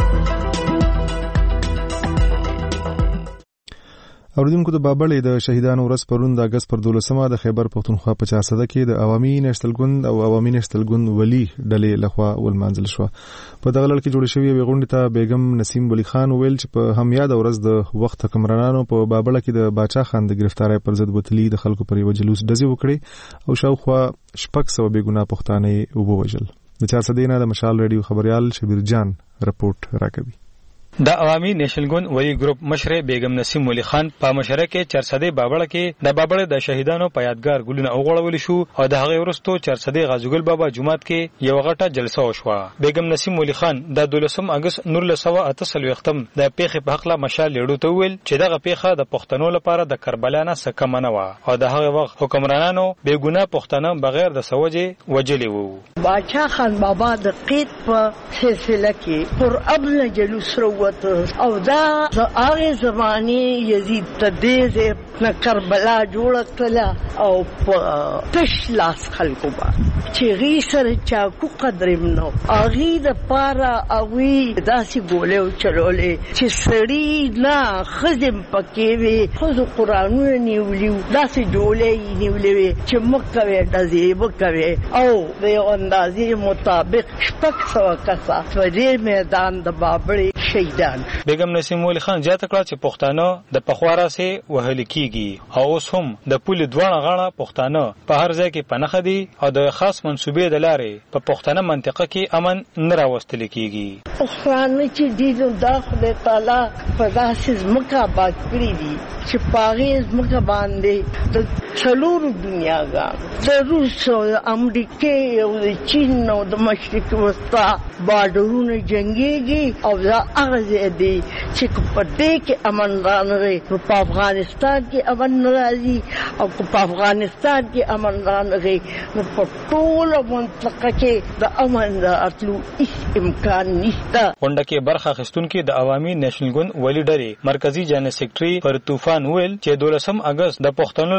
اوریدونکو د بابلې د شهیدانو ورځ پرون د اگست پر دولسمه د خیبر پختونخوا په چارسده کې د عوامي نېشنل ګوند او عوامي نېشنل ګوند ولي ډلې لخوا ولمانځل شو. په دغه لړ کې جوړ شوی یو غونډه ته بیگم نسیم ولی خان ویل چې په هم یاد ورځ د وخت حکمرانانو په بابل کې د باچا خان د گرفتاری پر ضد وتلی د خلکو پر یو جلوس ډزې وکړي او شاوخوا شپږ سوه بې ګناه پښتانه وبوجل. د چارسده نه د مشال ریډیو خبريال شبیر جان رپورټ راکوي. د عوامي نېشنل ګوند ولی ګروپ مشر بیگم نسیم ولی خان په مشره کې چرسده بابړه کې د بابړه د شهیدانو په یادګار ګلونه اوغړول شو او د هغه ورستو چرسده غازګل بابا جمعات کې یو غټه جلسه وشوه. بیگم نسیم ولی خان د دولسم اگست نور لسوه اتصل وختم د پیخه په حق لا مشال لیډو ته ویل چې دغه پیخه د پښتنو لپاره د کربلا نه سکه نه و او د هغه وخت حکمرانانو بې ګناه پښتانه بغیر د سوجې وجلی وو. باچا خان بابا د قید په سلسله کې پر ابل جلوس رو او دا هغه زمانه یزید تدیز نه کربلا جوړ کړه او په تش لاس خلکو باندې چې غي سره چاکو قدرم نو اغي د پارا اوی داسې ګولې چلولې چې سړی نه خزم پکې وي خو قرآنونه نیولیو داسې جوړې نیولې چې مکوي دځي وکوي او د اندازې مطابق شپږ سوه کسا په دې میدان د بابړې شهیدان. بیگم نسیم ولی خان زیاته کړه چې پښتانه د پخوارا سي وهل کیږي او اوس هم د پولی دوه غاړه پښتانه په هر ځای کې پنخ دي او د خاص منسوبې د لارې په پښتنه منطقه کې امن نه راوستل کیږي. قرآن چې دې د خدای تعالی په داسې مکه آباد کړی دي چې پاغیز مکه باندې د څلورو دنیاګانو د روس او امریکا او د چین او د مشرق وسطا بارډرونه جنگيږي او دا هغه دي چې په دې کې امن رانغی په افغانستان کې امن ناراضي او په افغانستان کې امن رانغی نو په ټول منطقه کې د امن راتلو هیڅ امکان نشته. غونډه کې برخه اخیستونکو د عوامي نېشنل ګوند ولی ډلې مرکزی جنرال سیکریټري پر طوفان ویل چې دولسم اگست د پښتنو لپاره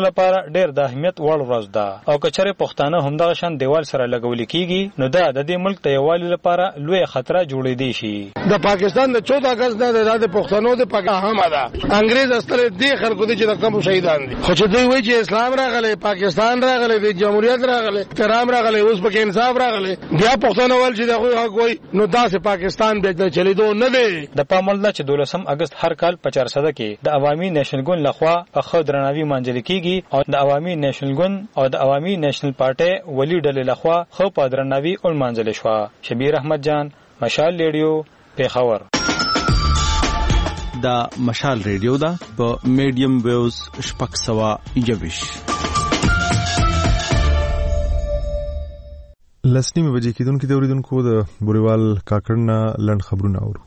ډېر د اهمیت وړ ورځ ده او کچره پښتانه همدغه شان دیوال سره لګول کیږي نو دا د دې ملک ته یووالي لپاره لوی خطر جوړېدی شي. د پاکستان د چودہ اگست نه د پښتنو د پاکستان هم ده انګريز اصل دې خلکو دي چې د کوم شهیدان دي خو چې دوی وایي چې اسلام راغلی پاکستان راغلی د جمهوریت راغلی کرام راغلی اوس پکې انصاف راغلی بیا پښتنو ول چې دغه حق وایي نو داسې پاکستان به د چلیدو نه دی. د پامل چې دولسم اگست هر کال په چارسده کې د عوامي نېشنل ګوند لخوا په خو درناوي مانځل کیږي او د عوامي نېشنل ګوند او د عوامي نېشنل پارټي ولی ډلې لخوا خو په درناوي او مانځل شو. شبیر احمد جان، مشال ریډیو، پیښور. دا مشال ریډیو دا په میډیم ویوز شپږ سوه یوویش لسنیمه بجې کېدونکو د اوریدونکو د بوریوال کاکړ نه لنډ خبرونه اورو.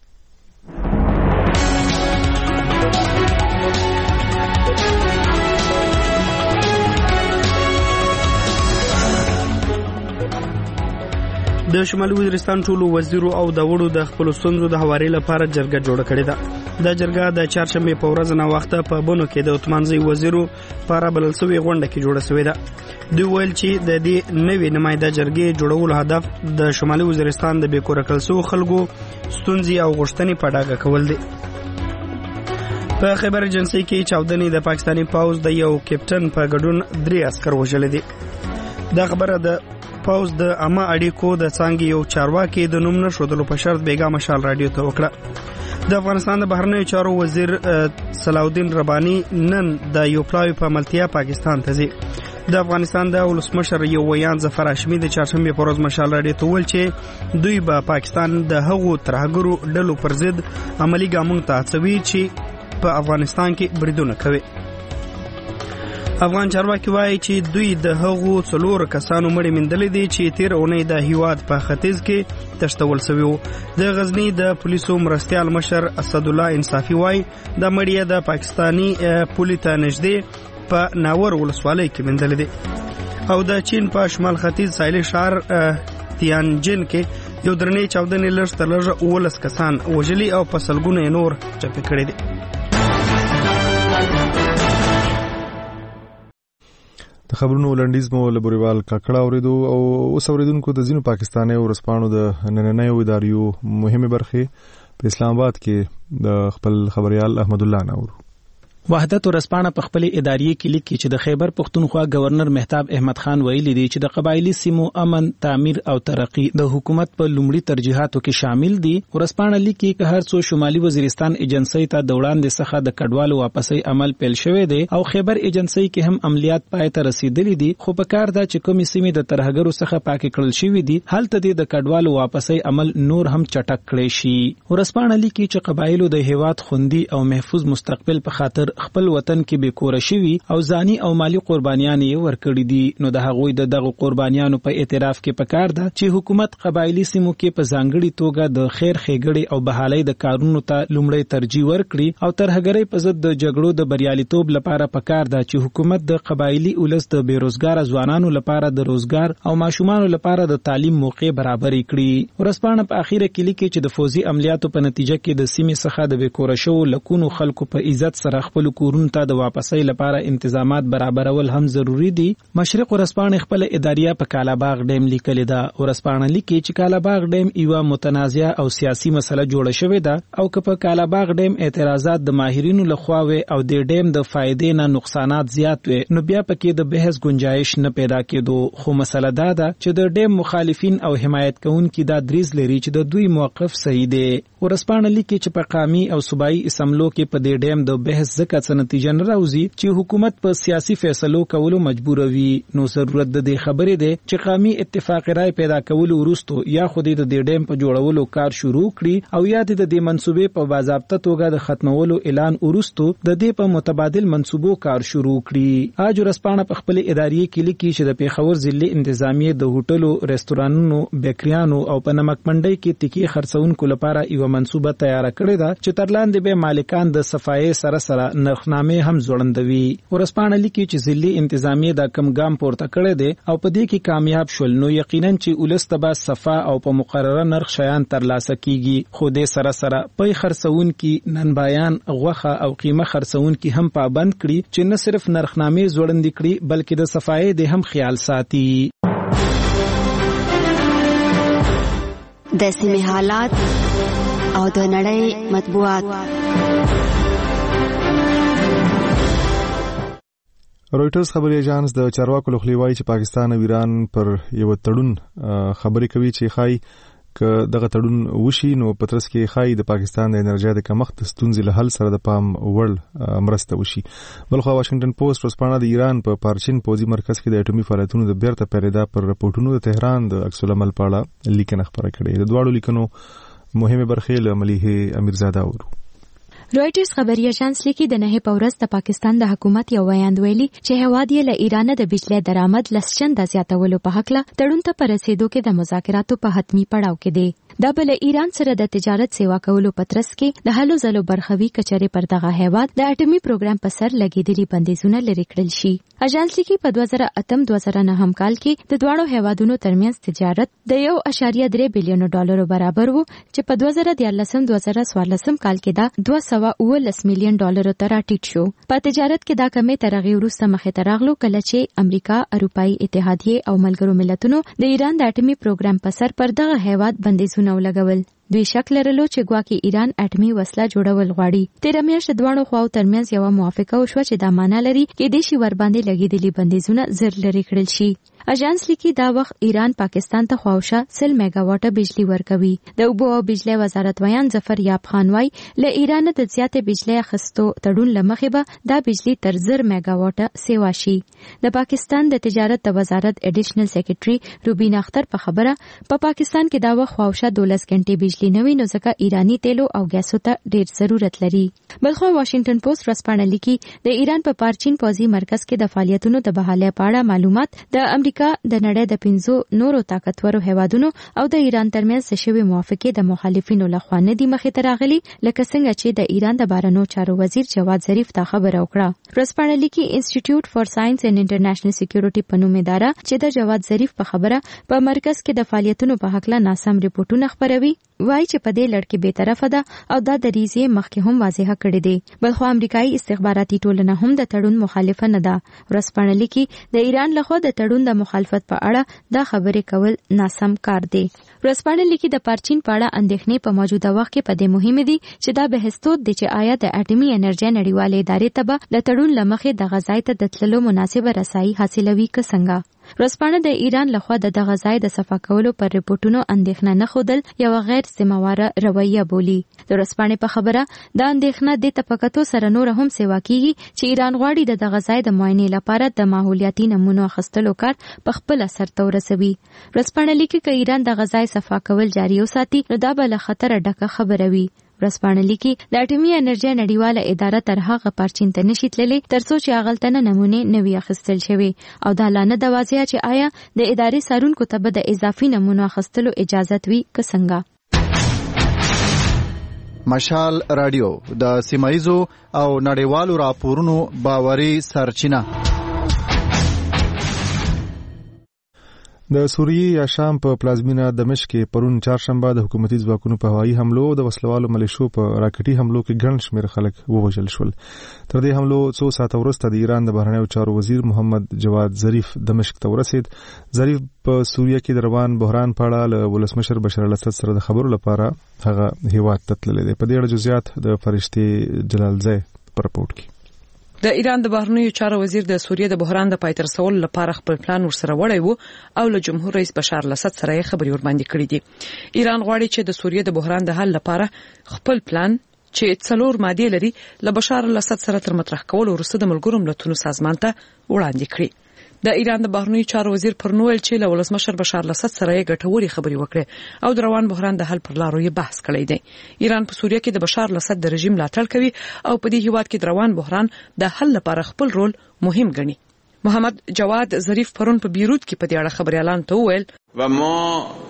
د شمالي وزیرستان ټولو وزیرو او د وړو د خپل ستونزو د حوارې لپاره جرګه جوړه کړې ده. د جرګه د چهارشنبه په ورځ نه وخته په بونو کې د اتمانځي وزیرو لپاره بلل شوی غونډه کې جوړه شوې ده. دوی ویل چې د دې نوې نماینده جرګې جوړولو هدف د شمالي وزیرستان د بیکوره کلسو خلکو ستونزې او غوښتنې په ډاګه کول دي. په خبر ایجنسی کې چاودنې د پاکستاني پاوز د یو کپټن په ګډون درې عسكر وژل دي. دا خبره د پاوز د عامه اړیکو د څنګه یو چارواکي د نوم نشودلو په شرط بیګا مشال رادیو ته وکړه. د افغانستان د بهرنیو چارو وزیر صلاحالدین ربانی نن د یو پلاوی په ملتیا پاکستان ته ځي. د افغانستان د ولسمشر یو ویان ظفر هاشمي د چهارشنبه په ورځ مشال رادیو ته ویل چې دوی به پاکستان د هغو ترهګرو ډلو پر ضد عملی ګامونه هڅوي چې په افغانستان کې بریدونه کوي. افغان چارواکي وایي چې دوی د هغو څلور کسانو مړي موندلې دي چې تیر اونۍ د هیواد په ختیځ کې تشتول شوي وو. د غزنی د پولیسو مرستیال مشر اسد الله انصافي وایي د مړي د پاکستانی پولیس ته نږدې په ناور ولسوالۍ کې موندلې دي او د چین په شمال ختیځ ساحلي ښار تیانجن کې یو درنې چاودنې لږ تر لږه اوولس کسان وژلي او په سلګونه نور ټپي کړي دي. د خبرونو لنډیز مو له بوریوال کاکړه اوریدو او اوس اوریدونکو د ځینو پاکستاني ورسپانو د نننیو اداریو مهمه برخه په اسلام آباد کې د خپل خبريال احمد الله نور. وحدت ورسپانه په خپل ادارې کې لیکي چې د خیبر پختونخوا گورنر مهتاب احمد خان ویلي دی چې د قبایلی سیمو امن، تعمیر او ترقی د حکومت په لومړي ترجیحاتو کې شامل دي. ورسپانه لیکي چې هر څو شمالي وزیرستان ایجنسی ته د وړاندې څخه د کډوالو واپسي عمل پیل شوی دی او خیبر ایجنسی کې هم عملیات پای ته رسیدلي دي، خو په کار دا چې کومې سیمې د ترهګرو څخه پاک کړل شوی دي هلته د کډوالو واپسي عمل نور هم چټک کړي شي. ورسپانه لیکي چې قبایلو د هیواد خوندي او محفوظ مستقبل په خاطر خپل وطن کې به کور شوي او ځاني او مالی قربانیان یې ورکړي دي. نو د هغوی د دغه قربانیانو په اعتراف کې پکار ده چې حکومت قبایلی سیمو کې په ځانګړي توګه د خیر ښېګړې او بحالۍ د کارونو ته لومړی ترجیح ورکړي او ترهګرۍ په ضد د جګړو د بریالیتوب لپاره پکار ده چې حکومت د قبایلی اولس د بیروزګار ځوانانو لپاره د روزګار او ماشومانو لپاره د تعلیم موقع برابر کړي. ورسپانه په اخیره کې لیکي چې د فوزي عملیاتو په نتیجه کې د سیمې څخه د بیکوره شو لکونو خلکو په عزت سره خپل کورونو ته د واپسۍ لپاره انتظامات برابرول هم ضروری دي. مشرق ورسپانه خپل اداریه په کالاباغ ډیم لیکل ده. ورسپانه لیکي چې کالاباغ ډیم یو متنازعه او سیاسي مسله جوړه شوې ده او که په کالاباغ ډیم اعتراضات د ماهرینو لخوا وي او د ډیم د فائدې نه نقصانات زیات وي نو بیا پکې د بحث گنجائش نه پیدا کېدو. خو مسله دا ده چې د ډیم مخالفین او حمایت کوونکي دا دریز لري چې د دوی موقف صحیح دی. ورسپانه لیکي چې په قومي او صوبایي اسمبلو کې په دې ډیم د بحث ځکه څه نتیجه نه راوځي چې حکومت په سیاسي فیصلو کولو مجبور وي. نو ضرورت د دې خبرې ده چې قومي اتفاق رائے پیدا کولو وروسته یا خو د دې ډیم په جوړولو کار شروع کړي او یا د دې منسوبې په باضابطه توګه د ختمولو اعلان وروسته د دې په متبادل منسوبو کار شروع کړي. اج ورسپانه په خپل ادارې کې لیکي چې د پیښور ضلع انتظامیه د هوټلو، ریستورانونو، بیکریانو او په نمک منډۍ کې تکی خرڅونکو لپاره یو منسوبه تیار کړې ده چې تر لاندې به مالکان د صفای سره سره نرخنامې هم ځوړندوي. ورسپانه لیکي چې ځلي انتظامیه د کم ګام پورته کړی دی او په دې کې کامیاب شول نو یقینا چې ولستبا صفا او په مقرره نرخ شیان ترلاسه کیږي. خو دې سره سره پي خرڅون کې نن بیان غوخه او قیمه خرڅون کې هم پابند کړي چې نه صرف نرخنامې ځوړندې کړي بلکې د صفای د هم خیال ساتي. د سیمې حالات او د نړۍ مطبوعات. رويټرز خبري اژانس د چارواکو لخوا وایي چې پاکستان او ایران پر یو تړون خبرې کوي چې خای ک دغه تړون وشي نو پترس کې خای د پاکستان د انرژي د کمښت ستونزې له حل سره د پام وړ مرسته وشي. بلخو واشنگټن پوسټ ورسپانه د ایران په پارچین پوزي مرکز کې د اټومي فعالیتونو د بیرته پیریدا پر رپورټونو د تهران د عکس العمل په اړه لیکنه خبره کړې. د دواړو لیکنو مهمه برخې له مليحه امیرزاده ورو. رويټرز خبري اژانس لیکي د نه په ورځ د پاکستان د حکومت یو ویاند ویلي چې هواد یې له ایران د بجلی درآمد لسچنده زیاتولو په حق له تړون ته پر رسیدو کې د مذاکراتو په حتمی پړاو کې دی. دا بل ایران سره د تجارت سیوا کولو پترس کې د هلو زلو برخوي کچري پر دغه هیواد د اټومي پروګرام په سر لګیدلي بندیزونه لري کړل شي. اژانس لیکي په دوه زره اته دوه زره نهم کال کې د دواړو هیوادونو ترمنځ تجارت د یو اعشاریه درې بلیون ډالرو برابر وو چې په دوه زره دیارلسم دوه زره څوارلسم کال کې دا دوه سوه اوولس میلیون ډالرو ته راټیټ شو. په تجارت کې دا کمې تر هغې وروسته مخې ته راغلو کله چې امریکا، اروپایي اتحادیه او ملګرو ملتونو د ایران د اټومي پروګرام په سر پر دغه هیواد بندیزونه ولګول. دوی شک لرلو چې ګواکې ایران اټومي وسله جوړول غواړي. تیر میاشت د دواړو خواو ترمنځ یو موافقه وشوه چې دا معنی لري چې د شي ور باندې لګیدلي بندیزونه زر لري کړل شي. اژانس لیکي دا وخت ایران پاکستان ته خواوشه سل میگا واټه بجلی ورکوي. د اوبو او بجلی وزارت ویان ظفر یاب خان وای له ایران د زیاتې بجلی اخیستو تړون لمخې به دا بجلی تر زر میگا واټه سیوا شي. د پاکستان د تجارت د وزارت اډیشنل سیکریټري روبین اختر په خبره په پاکستان کې دا وخت خواوشه دولس غنټې بجلی نوي نو ځکه ایرانی تیلو او ګیسو ته ډیر ضرورت لري. بلخو واشنگټن پوسټ ورسپانه لیکي د ایران په پارچین پوزي مرکز کې د فعالیتونو د بحاله پاړه معلومات د امریکا د نړۍ د پنځو نورو طاقتورو هیوادونو او د ایران ترمنځ شوی موافقه د مخالفینو لخوا نه دی مخې ته راغلي لکه څنګه چې د ایران د بهرنیو چارو وزیر جواد ظریف دا خبره وکړه. ورسپانه لیکي انسټیټیوټ فار ساينس اینڈ انټرنیشنل سکیورټي په نوم اداره چې د جواد ظریف په خبره په مرکز کې د فعالیتونو په حق له ناسم ریپورتونه خبروي وایي چې په دې لړ کې به طرفه ده او دا د ریزې مخکې هم واضح کړی دی. بلخو امریکایي استخباراتي ټولنه هم د تړون مخالفه نه ده. ورسپانه لیکي د ایران لخوا د تړون د مخالفت په اړه دا خبرې کول ناسم کار دی. ورسپانه لیکي د پارچین په اړه اندېښنې په موجوده وخت کې په دې مهمه دي چې دا بحث دی چې آیا د اټومي انرژي نړیوالې ادارې ته به د تړون لمخې د غځای ته د تللو مناسبه رسایي حاصلوي که څنګه. ورسپانه د ایران لخوا د دغه ځای د صفا کولو پر ریپورتونو اندېښنه نه خودل یو غیر ذمہواره رویه بولی. د ورسپانه په خبره دا اندېښنه د تپکاتو سره نور هم سیوا کیږي چې ایران غواړي د دغه ځای د معاینې لپاره د ماحولیاتي نمونو اخیستلو کار په خپل سرته ورسوي. ورسپانه لیکي چې ایران د غځای صفا کول جاري وساتي نو دا به له خطر ډکه خبره وي. ورسپانه لیکي د اټومي انرژي نړیواله اداره تر هغه پارچین ته نشي تللی ترڅو چې هغلتنه نمونه نوي اخیستل شوی او دا لانه د واضحه چې آیا د ادارې سارونکو ته به د اضافي نمونه اخیستلو اجازه وي که څنګه. مشال رادیو د سیمایزو او نړیوالو راپورونو باوري سرچینه. د سوریې یا شام په پلازمینه دمشق کې پرون چهارشنبه د حکومتي ځواکونو په هوایي حملو د وسلوالو ملیشو په راکټي حملو کې ګڼ شمېر خلک ووژل شول. تر دې حملو څو ساعته وروسته د ایران د بهرنیو چارو وزیر محمد جواد ظریف دمشق ته ورسید. ظریف په سوریه کې د روان بحران په اړه له ولسمشر بشار الاسد سره د خبرو لپاره هغه هیواد ته تللی دی. په دې اړه جزئیات د فرشتي جلالزی په رپورټ کې. د ایران د بهرنیو چارو وزیر د سوریې د بحران د پای ته رسولو لپاره خپل پلان ورسره وړی وو او له جمهور رئیس بشار الاسد سره یې خبرې ورباندې کړې دي. ایران غواړي چې د سوریې د بحران د حل لپاره خپل پلان چې څلور مادې لري له بشار الاسد سره تر مطرح کولو وروسته د ملګرو ملتونو سازمان ته وړاندې کړي. د ایران د بهرنیو چارو وزیر پرنویل چې له ولسمشر بشار الاسد سره یې ګټوري خبرې وکړې او د روان بحران د حل پر لارو یې بحث کړی دی. ایران په سوریه کې د بشار الاسد د رژیم ملاتړ کوي او په دې هیواد کې د روان بحران د حل لپاره خپل رول مهم ګڼي. محمد جواد ظریف پرون په بیروت کې په دې اړه خبري اعلان ته وویل و ما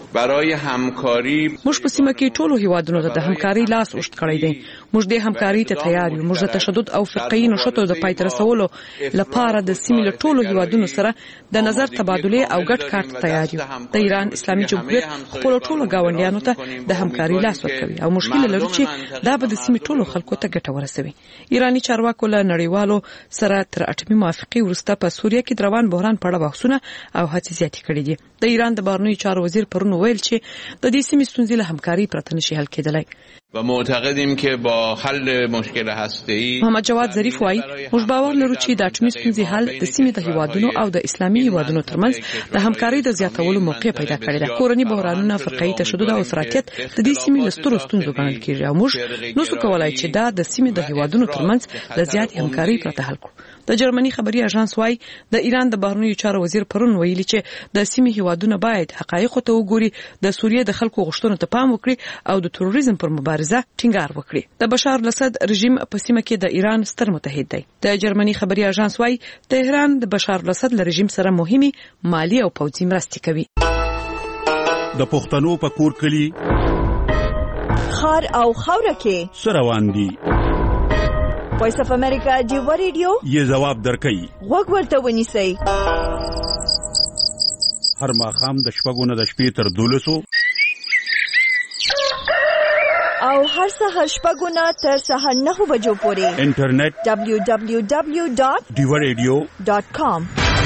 برای همکاری موږ په سیمه کې ټولو هیوادونو ته د همکاري لاس اوږد کړی دی. موږ د همکاري ته تیار یو. موږ د تشدد او فرقه‌ایي نشټو د پای ته رسولو لپاره د سیمې له ټولو هیوادونو سره د نظر تبادله او ګډ کار ته تیار یو. د ایران اسلامي جمهوریت خپل ټولو گاونډیانو ته د همکاري لاس ورکوي او مشکل لري چې دا به د سیمې ټولو خلکو ته ګټه ورسوي. ایرانی چارواکو له نړیوالو سره تر اټومي موافقې وروسته په سوریه کې د روان بحران په اړه بحثونه او هڅې زیاتې کړې دي. د ایران د بهرنیو چارو وزیر پرون ویل چې د دې سیمې ستونزې له همکاري پرته نشي حل کېدلای. و معتقدیم که با حل مشکل هسته‌ای محمد جواد ظریف وایي موږ باور لرو چې د اټومي ستونزې حل د سیمې د هیوادونو او د اسلامي هیوادونو ترمنځ د همکاري د زیاتولو موقع پیدا کړی دی. کورني بحرانونه، فرقه‌ایي تشدد او افراطیت د دې سیمې له سترو ستونزو ګڼل کېږي او موږ نشو کولای چې دا د سیمې د هیوادونو ترمنځ د زیاتې همکاري پرته حل کړو. د جرمني خبري اژانس وايي د ایران د بهرنیو چارو وزیر پرون ویلي چې د سیمې هیوادونه باید حقایق ته وګوري، د سوریه د خلکو غوښتنو ته پام وکړي او د تروریزم پر مبارزه ټینګار وکړي. د بشار الاسد رژیم په سیمه کې د ایران ستر متحد دی. د جرمني خبري اژانس وايي تهران د بشار الاسد له رژیم سره مهمي مالی او پوځي مرستې کوي. د پښتنو په کور کلی خار او خوره کې سروان دي. وایس اف امریکا دیو ریډیو یې جواب درکړي. وګ ورته ونیسئ. هر ماښام د شپږو نه د شپې تر دولسو او هر سهار شپږو نه تر سهار نهو بجو پورې انټرنیټ دبلیو دبلیو دبلیو ډاټ دیو ریډیو ډاټ کام.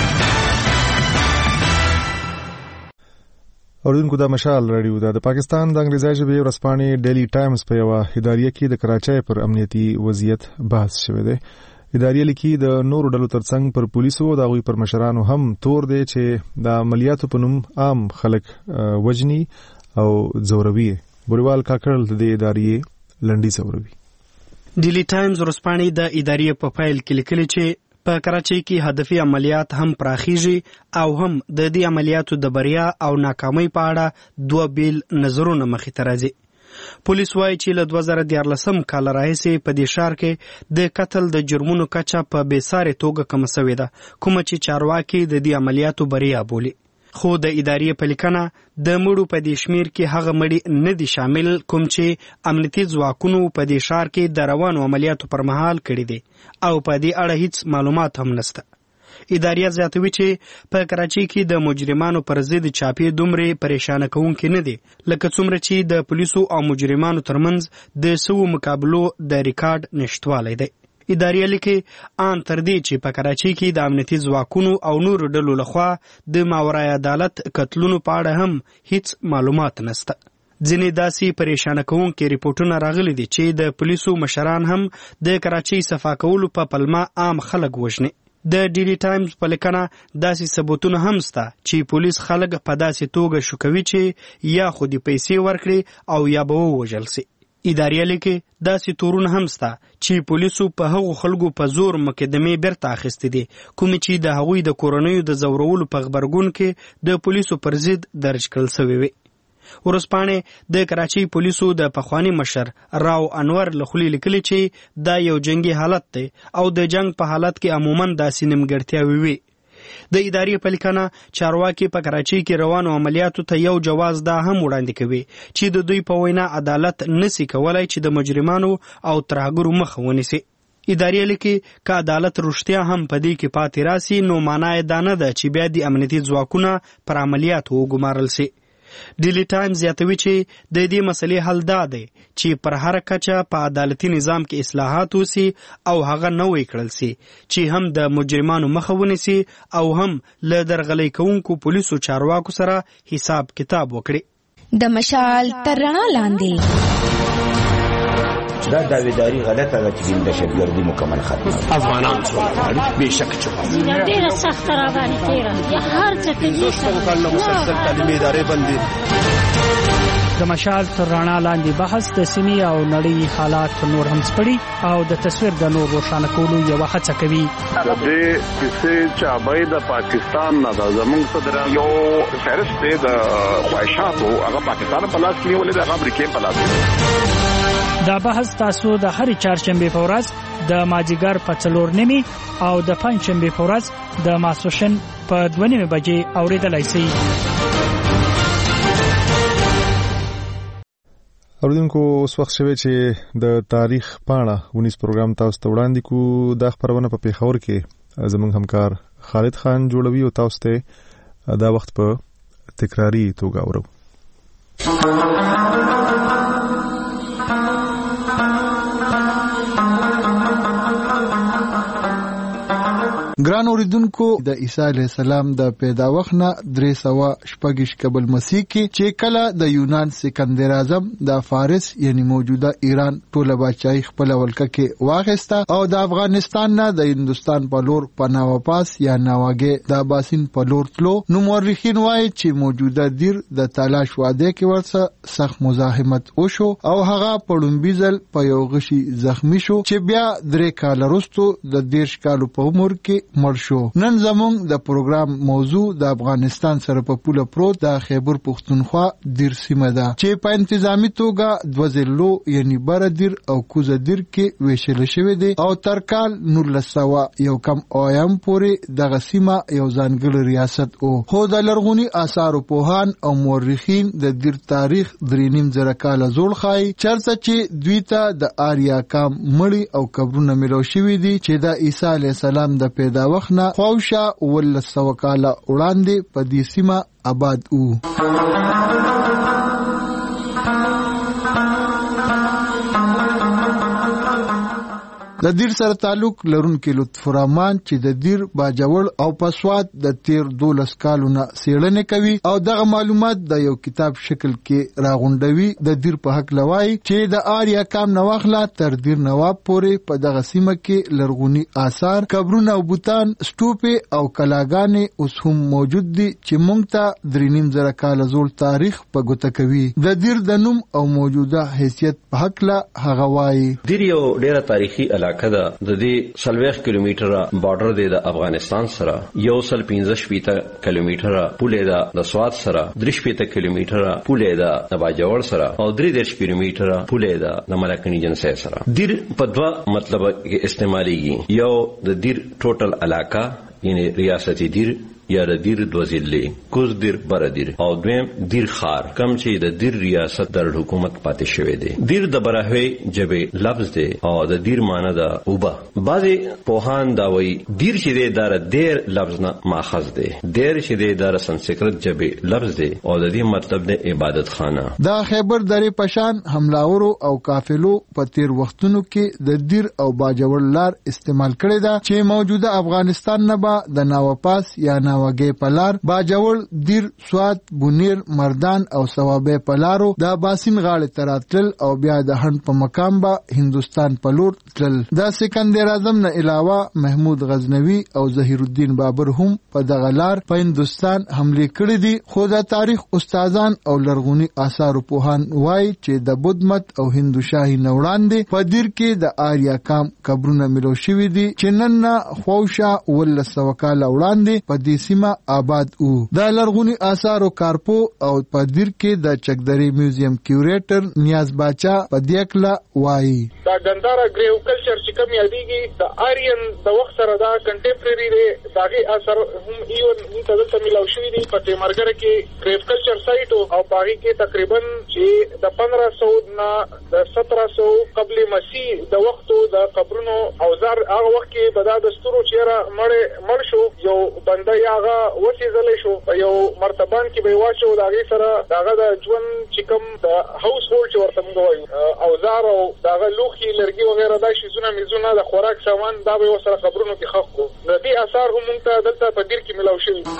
اوریدونکو د مشال رادیو د پاکستان د انګریزي ژبې ورځپاڼې ډیلی ټایمز په یو اداریه کې د کراچۍ پر امنیتي وضعیت بحث شوی دی. اداریه لیکي د نورو ډلو ترڅنګ پر پولیسو او د هغوی پر مشرانو هم تور دی چې د عملیاتو په نوم عام خلک وجني او ځوروي. بوریوال کاکړ د دې ادارې لنډي ځوروي. ډیلی ټایمز ورځپاڼې د ادارې په فایل کې لیکلي چې په کراچۍ کې هدفي عملیات هم پراخیږي او هم د دې عملیاتو د بریا او ناکامۍ په اړه دوه بیل نظرونه مخې ته راځي. پولیس وایي چې له دوه زره دیارلسم کال راهیسې په دې ښار کې د قتل د جرمونو کچه په بېسارې توګه کمه شوې ده، کومه چې چارواکي د دې عملیاتو بریا بولي. خو د ادارې په لیکنه د مړو په دې شمیر کې هغه مړي نه دي شامل کوم چې امنیتي ځواکونو په دې ښار کې د روانو عملیاتو پر مهال کړي دي او په دې اړه هیڅ معلومات هم نشته. ادارې زیاتوي چې په کراچۍ کې د مجرمانو پر ضد چاپې دومره پریشانه کوونکې نه دي لکه څومره چې د پولیسو او مجرمانو ترمنځ د سوو مقابلو د ریکارډ نشټوالی دی. ادارې لیکي ان تر دې چې په کراچۍ کې د امنیتي ځواکونو او نورو ډلو لخوا د ماورای عدالت قتلونو په اړه هم هیڅ معلومات نشته. ځینې داسې پریشانه کوونکې ریپورټونه راغلي دي چې د پولیسو مشران هم د کراچۍ صفا کولو په پلمه عام خلک وژني. د ډیلی ټایمز په لیکنه داسې ثبوتونه هم شته چې پولیس خلک په داسې توګه شوکوي چې یا خو د پیسې ورکړي او یا به ووژل شي. ادارې لیکي داسې تورونه هم شته چې پولیسو په هغو خلکو په زور مقدمې بیرته اخیستې دي کومې چې د هغوی د کورنیو د ځورولو په غبرګون کې د پولیسو پر ضد درج کړل شوی وي. ورځپاڼې د کراچۍ پولیسو د پخوانی مشر راو انور له خولې لیکلي چې دا یو جنگي حالت دی او د جنگ په حالت کې عموماً داسې نیمګړتیاوې وي. د ادارې په لیکنه چارواکي په کراچۍ کې روانو عملیاتو ته یو جواز دا هم وړاندې کوي چې د دوی په وینا عدالت نسی کولای چې د مجرمانو او ترهګرو مخه ونیسي. ادارې لیکي که عدالت رښتیا هم په دې کې پاتې راسي نو معنا یې دا نه ده چې بیا د امنیتي ځواکونه پر عملیاتو وګمارل شي. ډیلی ټایمز زیاتوي چې د دې مسلې حل دا دی چې پر هر کچه په عدالتي نظام کې اصلاحات وسی او هغه نوې کړل شي چې هم د مجرمانو مخه ونیسي او هم له درغلۍ کوونکو پولیسو چارواکو سره حساب کتاب وکړي. د مشال تر رڼا لاندې دا داویداری غلطه ده چې د دهشتګردي مکمل ختمه افغانان څومره بېشک چې ډېره سخته راغلې تېره هر څه کې مسلسل تعلیمي ادارې بندي. د مشال تر رڼا لاندې بحث د سیمې او نړۍ حالات نور هم سپړي او د تصویر د نور روښانه کولو یوه هڅه کوي. د دې کیسې چابۍ د پاکستان نه ده زموږ صدر یو فهرست دی د خواهشاتو هغه پاکستان په لاس کې نیولې ده هغه امریکې په لاس کې. دا بحث تاسو د هرې چهارشنبې په ورځ د مازدیګر په څلور نیمې او د پنجشنبې په ورځ د ماسپښین په دوه نیمې بجې اورېدلی شئ. اوریدونکو اوس وخت شوی چې د تاریخ پاڼه ونیس پروګرام تاسو ته وړاندې کو. دا خبرونه په پیښور کې زموږ همکار خالد خان جوړوي او تاسو ته دا وخت په تکراری توګه اورو. ګران اوریدونکو د عیسی علی السلام د پیداوخت نه درې سوه شپږ قبل مسیح کې چې کله د یونان سکندر اعظم د فارس یعنی موجوده ایران ټوله بادشاہي خپل ولکه کې واغسته او د افغانستان نه د هندستان په لور پناه واپس یا ناواګه د باسین په لور تلو. نو مورخین وایي چې موجوده دیر د تلاش واده کې ورسره سخت مزاحمت وشو او هغه په لومبي ځل په یو غشي زخمی شو چې بیا درې کال وروسته د دیرش کالو په عمر کې مړ شو. نن زموږ د پروګرام موضوع د افغانستان سره په پوله پروت د خیبر پختونخوا دیر سیمه ده چې په انتظامی توګه دوه ضلعو یعنی بره دیر او کوزه دیر کې ویشل شوی دی او تر کال نولس سوه یو کم اویایم پورې دغه سیمه یو ځانګړی ریاست و. خو د لرغوني آثارو پوهان او مورخین د دیر تاریخ درې نیم زره کاله زوړ ښایي چېرته چې دوی ته د آریا کام مړي او قبرونه میلاو شوي دي چې د عیسی علیه السلام د پیدا وخت نه خواوشا ولس سوه کاله وړاندې په دې سیمه آباد وو. د دیر سره تعلق لرونکي لطف الرحمن چې د دیر باجوړ او پسواد د تیر دولس کالونه څېړنې کوي او دغه معلومات د یو کتاب شکل کې راغونډوي. د دیر په حق لوي چې د آریا کام نواخلا تر دیر نواب پورې په دغه سیمه کې لرغوني آثار قبرونه او بوتان سټوپې او کلاګانې اوس هم موجود دي چې مونږ ته درې نیم زره کاله زوړ تاریخ په ګوته کوي. د دیر د نوم او موجوده حیثیت په حق لا هغه وایي دیر یو ډیره تاریخي علاقه ده. د دې څلوېښت کیلومتره بارډر دی د افغانستان سره، یو سل پنځه شپېته کیلومتره پوله ده د سوات سره، درې شپېته کیلومتره پوله ده د باجوړ سره او درې دېرش کیلومتره پوله ده د ملکني جنسي سره. دیر په دوه مطلب کې استعماليږي، یو د دیر ټوټل علاقه یعنی ریاست دیر یا د دیر دوه ضلعې کوز دیر بره دیر او دویم دیر خار کم چې د دیر ریاست در حکومت پاتې شوی دی. دیر د براهوی جبه لفظ دی او د دیر معنی د اوبه. بعضی پوهان دا وایي دیر چې دی دا دیر لفظ نه ماخذ دی، دیر چې دی دا سنسکرت جبه لفظ دی او د دې مطلب د عبادت خانه. دا خیبر درې پشان حملاورو او قافلو په تیر وختونو کې د دیر او باجوړ لار استعمال کړی دا چې موجوده افغانستان نه به د ناواپاس یا نا وګي پلار باجوړ دیر سواد بونیر مردان او ثوابه پلارو د باسین غاړه تراتل او بیا د هند په مقام به هندستان په لور تل. د سکندر اعظم نه علاوه محمود غزنوی او ظهیر الدین بابر هم په دغه لار په هندستان حمله کړې دي. خو د تاریخ استادان او لرغوني آثار پوهان وایي چې د بودھ مت او هندو شاهي نوړاندې په دیر کې د آریا کام قبرونه ملو شوي دي چې نن نه خوشا ولس وکاله وړاندې په دې سیمه آباد وو. د لرغوني آثارو کارپو او په دیر کې د چکدری میوزیم کیوریټر نیاز باچا په دیکلا وایي دا ګندارا ګریو کلچر چې کوم یادېږي د آریان د وخت سره دا کنټمپرری دی. داغه اثر هم ایون متدلته ملاو شوی دی په تیمارګر کې ګریو کلچر سایت او پاغي کې تقریبا چې د پندرہ سو نه د سترہ سو قبل مسیح د وختو د قبرونو اوزار هغه وخت کې بدا دستورو چیرې مړ مړ شو یو بنده یا هغه وسیزلې شو په یو مرتبان کې به واچو داغه سره داغه د ژوند چې کوم د هاوس هولډ چې ورته موږ وایو اوزار او داغه لوخي لرګي وغیرہ دا شیزونه میزونه د خوراک سامان دا به وسره خبرونو کې خخ کو. د دې اثار هم موږ ته دلته په دیر کې ملاو شوي.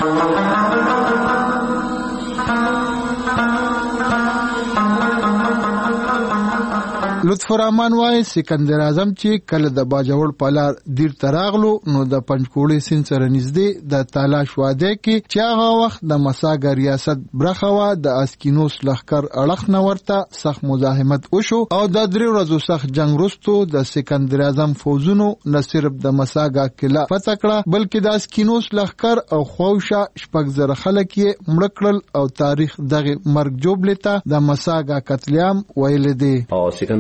لطف الرحمن وای سکندر اعظم چې کله د باجوړ پلار دیر تراغلو نو د پنځکوړې سین سره نږدې د تالاش واده کې چې هغه وخت د مساګر ریاست برخوا د اسکینوس لخر اړخ نه ورته سخت مزاحمت وشو او د درې ورځو سخت جنگ وروسته د سکندر اعظم فوجونو نه صرف د مساګا کلا فتح کړه بلکې د اسکینوس لخر او خوشا شپږ زره خلک یې مړ کړل او تاریخ دغه مرګ جوړ لته د مساګا قتل عام ویل دی. او سکندر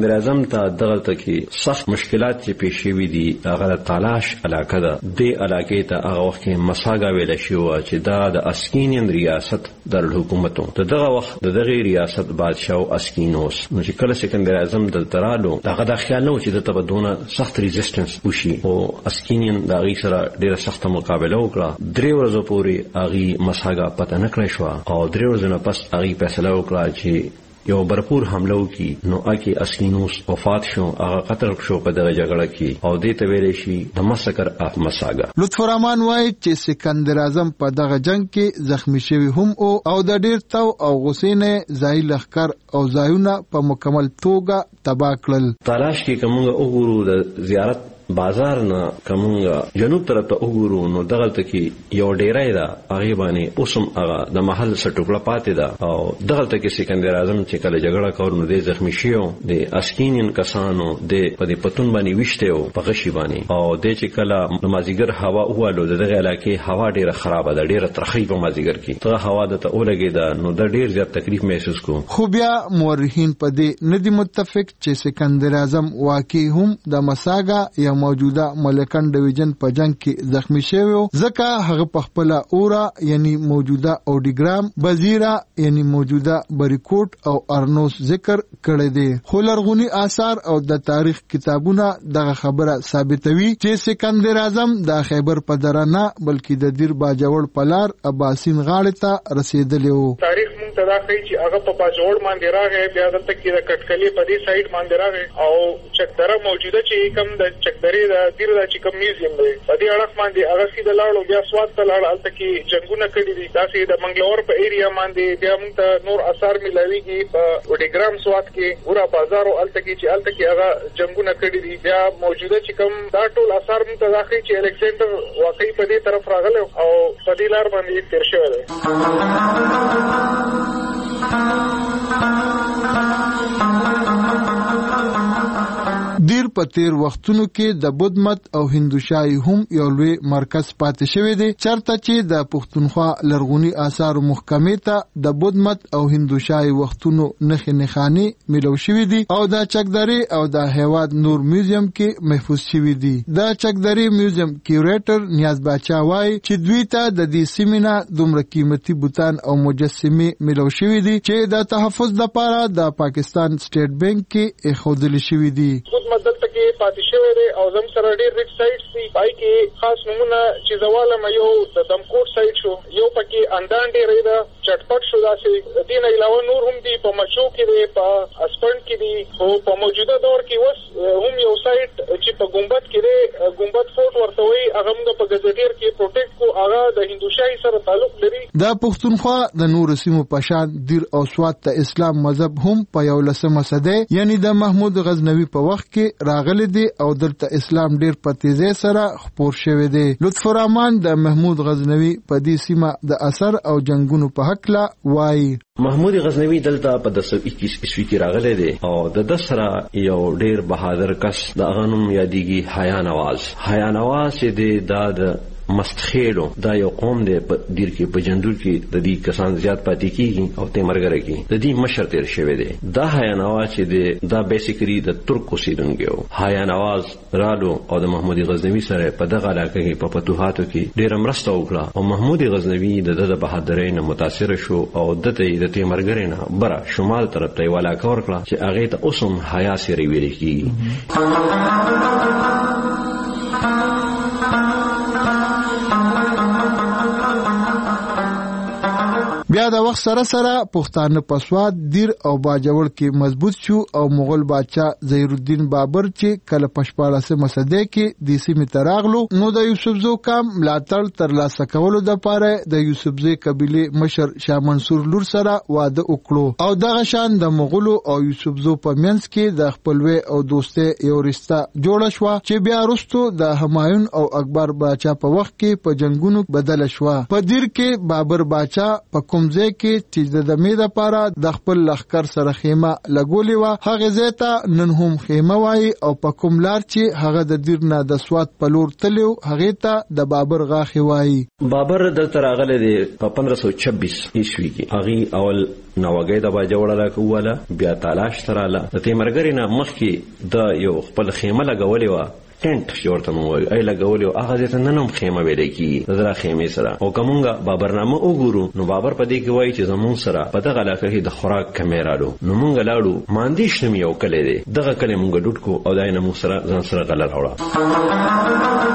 سکندر اعظم ته دغه کې سخت مشکلات چې پیښ شوي دي هغه تلاش علاقه ده. د علاقې ته هغه وخت کې مساګا ویل شي چې دا د اسکینین ریاست دارالحکومت ته دغه وخت دغه ریاست بادشاہ اسکینوس نو چې کله سکندر اعظم د ترالو هغه د خیال نو چې د تبدونه سخت ریزिस्टنس وشي او اسکینین د غي سره ډیره سخت مقابله وکړه. درې ورځې پورې هغه مساګا پته نه کړی شو او درې ورځې نه پس هغه فیصله وکړه چې یو برپور حمله وکي. نو اکی اسکینوس وفات شو، هغه قتل شو په دغه جګړه کې او دې ته ویل شي د مسکر اف مساګا. لطف الرحمن وایي چې سکندر اعظم په دغه جنگ کې زخمی شوی هم او او د ډیر تو او غسینه ځای لخر او ځایونه په مکمل توګه تباہ کړل. تلاش کې کومه وګورو د زیارت بازار نه کومه جنوب طرف ته وګورو نو دغه ته کې یو ډیرای دا هغه باندې اوسم هغه د محل سټوکړه پاتې ده او دغه ته کې سکندر اعظم چې کله جګړه کور نو د زخمی شیو د اسکینین کسانو د په دې پتون باندې وشته او په غشي باندې او د چې کله نمازیګر هوا هوالو دغه علاقې هوا ډیره خراب ده، ډیره ترخی په مازیګر کې ته هوا د ته اولګي ده نو د ډیر زیات تکلیف محسوس کو. خو بیا مورخین په دې ندي متفق چې سکندر اعظم واقعي هم د مساګا یا موجوده ملکن ډیویژن په جنگ کې زخمی شوی ځکه هغه په خپل اورا یعنی موجوده اوډیګرام بزیرا یعنی موجوده بریکوټ او ارنوس ذکر کړی دی. خو لرغونی آثار او د تاریخ کتابونه دغه خبره ثابتوي چې سکندر اعظم د خیبر په دره نه بلکې د دیر باجوړ پلار اباسین غاړه ته رسیدلی و. تاریخ مونږ ته دا ښیي چې هغه په باجوړ باندې راغی، بیا دلته کې د کټکلي په دې سایډ باندې راغی او چکدره موجوده چې کوم د چکدرې د دیر د چې کوم میوزیم دی په دې اړه باندې هغه سیده لاړو بیا سواد ته لاړ هلته کې جنګونه کړي دي. داسې د منګلور په ایریا باندې بیا موږ ته نور اثار ملاویږي په وډیګرام سواد کې ورا بازار او هلته کې چې هلته کې هغه جنګونه کړي دي. بیا موجوده چې کوم دا ټول اثار موږ ته دا ښیي چې الکسندر واقعي په دې طرف راغلی او په دې لار باندې تیر شوی دی. دیر په تیر وختونو کې د بودمت او هندوشاهي هم یو لوی مرکز پاتې شوی دی چرته چې د پښتونخوا لرغونی آثار محکمې ته د بودمت او هندوشاهي وختونو نښې نښانې ملو شوی دي او د چکدرې او د هیواد نور میوزیم کې محفوظ شوی دي. د چکدرې میوزیم کیوریټر نیاز باچا وایي چې دوی ته د دې سیمې نه دومره قیمتي بوتان او مجسمې ملو شوی دي چې د تحفظ لپاره د پاکستان سټیټ بانک کې ایښودل شوی دي. دلته کې پاتې شوی دی او زم سره ډېر ریټ سایټس دي پای کې خاص نمونه چې زوالم یو د دمکوټ سایټ شو، یو پکې اندان ډېرې ده، چټپټ شو، داسې دې نه علاوه نور هم دي په مچو کې دي، په اسپنډ کې دي او په موجوده دور کې اوس هم یو سایټ چې په ګمبد کې دی ګمبد فورټ ورته وایي هغه موږ په ګزټیر کې پروټیکټ کو، هغه د هندوشاهي سره تعلق لري. د پښتونخوا د نورو سیمو په شان دیر او سوات ته اسلام مذهب هم په یولسمه صدۍ یعنی د محمود غزنوي په وخت کې راغلي دي او دلته اسلام ډیر په تیزی سره خپور شوی دی. لطف الرحمن د محمود غزنوي په دې سیمه د اثر او جنگونو په حق لا وایي. محمود غزنوي دلته په دسو اکیس عیسوي کې راغلی دی او د دسره یو ډیر بهادر کس د غنوم یادېږي حیا نواز. حیا نواز چې دی دا د مستخیلو دا یو قوم دی په دیر کې په جندور کې د دې کسان زیات پاتې کیږي او تیمرګره کې د دې مشر تیر شوی دی. دا حیا نواز چې دی دا بیسیکلی د ترک اوسیدونکو حیا نواز رالو او د محمود غزنوي سره په دغه علاقه کې په فتوحاتو کې ډیر مرسته وکړه او محمود غزنوي د د بهادرۍ نه متاثر شو او د ته د تیمرګره نه بره شمال طرف ته ولا کور کړه چې هغه ته اوسم حیا سره ویل کیږي. بیا د وخت سره سره پښتانه په سواد دیر او باجوړ کې مضبوط شو او مغول بادشاہ ظهیر الدین بابر چې کله په شپاړسمه صدۍ کې د سیمې ته راغلو نو د یوسفزو قام ملاتړ ترلاسه کولو دپاره د یوسفزۍ قبیلې مشر شاه منصور لور سره واده وکړو او دغه شان د مغولو او یوسفزو په منځ کې د خپلوۍ او دوستۍ یو رشته جوړه شوه چې بیا وروستو د همایون او اکبر بادشاہ په وخت کې په جنگونو بدله شوه. په دیر کې بابر بادشاہ په کوم ځای ځای کې چې د دمې لپاره د خپل لښکر سره خیمه لګولې وه هغه ځای ته نن هم خیمه وایي او په کوم لار چې هغه د دیر نه د سوات په لور تللی و هغې ته د بابر غاښې وایي. بابر دلته راغلی دی په پندرہ سو چھبیس عیسوي کې. هغې اول نوګۍ د باجه وړله کوله بیا تالاش ته راله. د تیمرګرې نه مخکې د یو خپل خیمه لګولې وه ټینټ چې ورته مو وایي ای لګولې وه هغه ځای ته نن هم خیمه ویلی کېږي د دغه خیمې سره. او که مونږ بابرنامه وګورو نو بابر په دې کې وایي چې زمونږ سره په دغه علاقه کې د خوراک کمی راړو نو مونږ لاړو ماندیش نوم یو کلی دی دغه کلی مونږ ډوډ کو او دا یې نه مونږ سره ځان سره غله راوړه.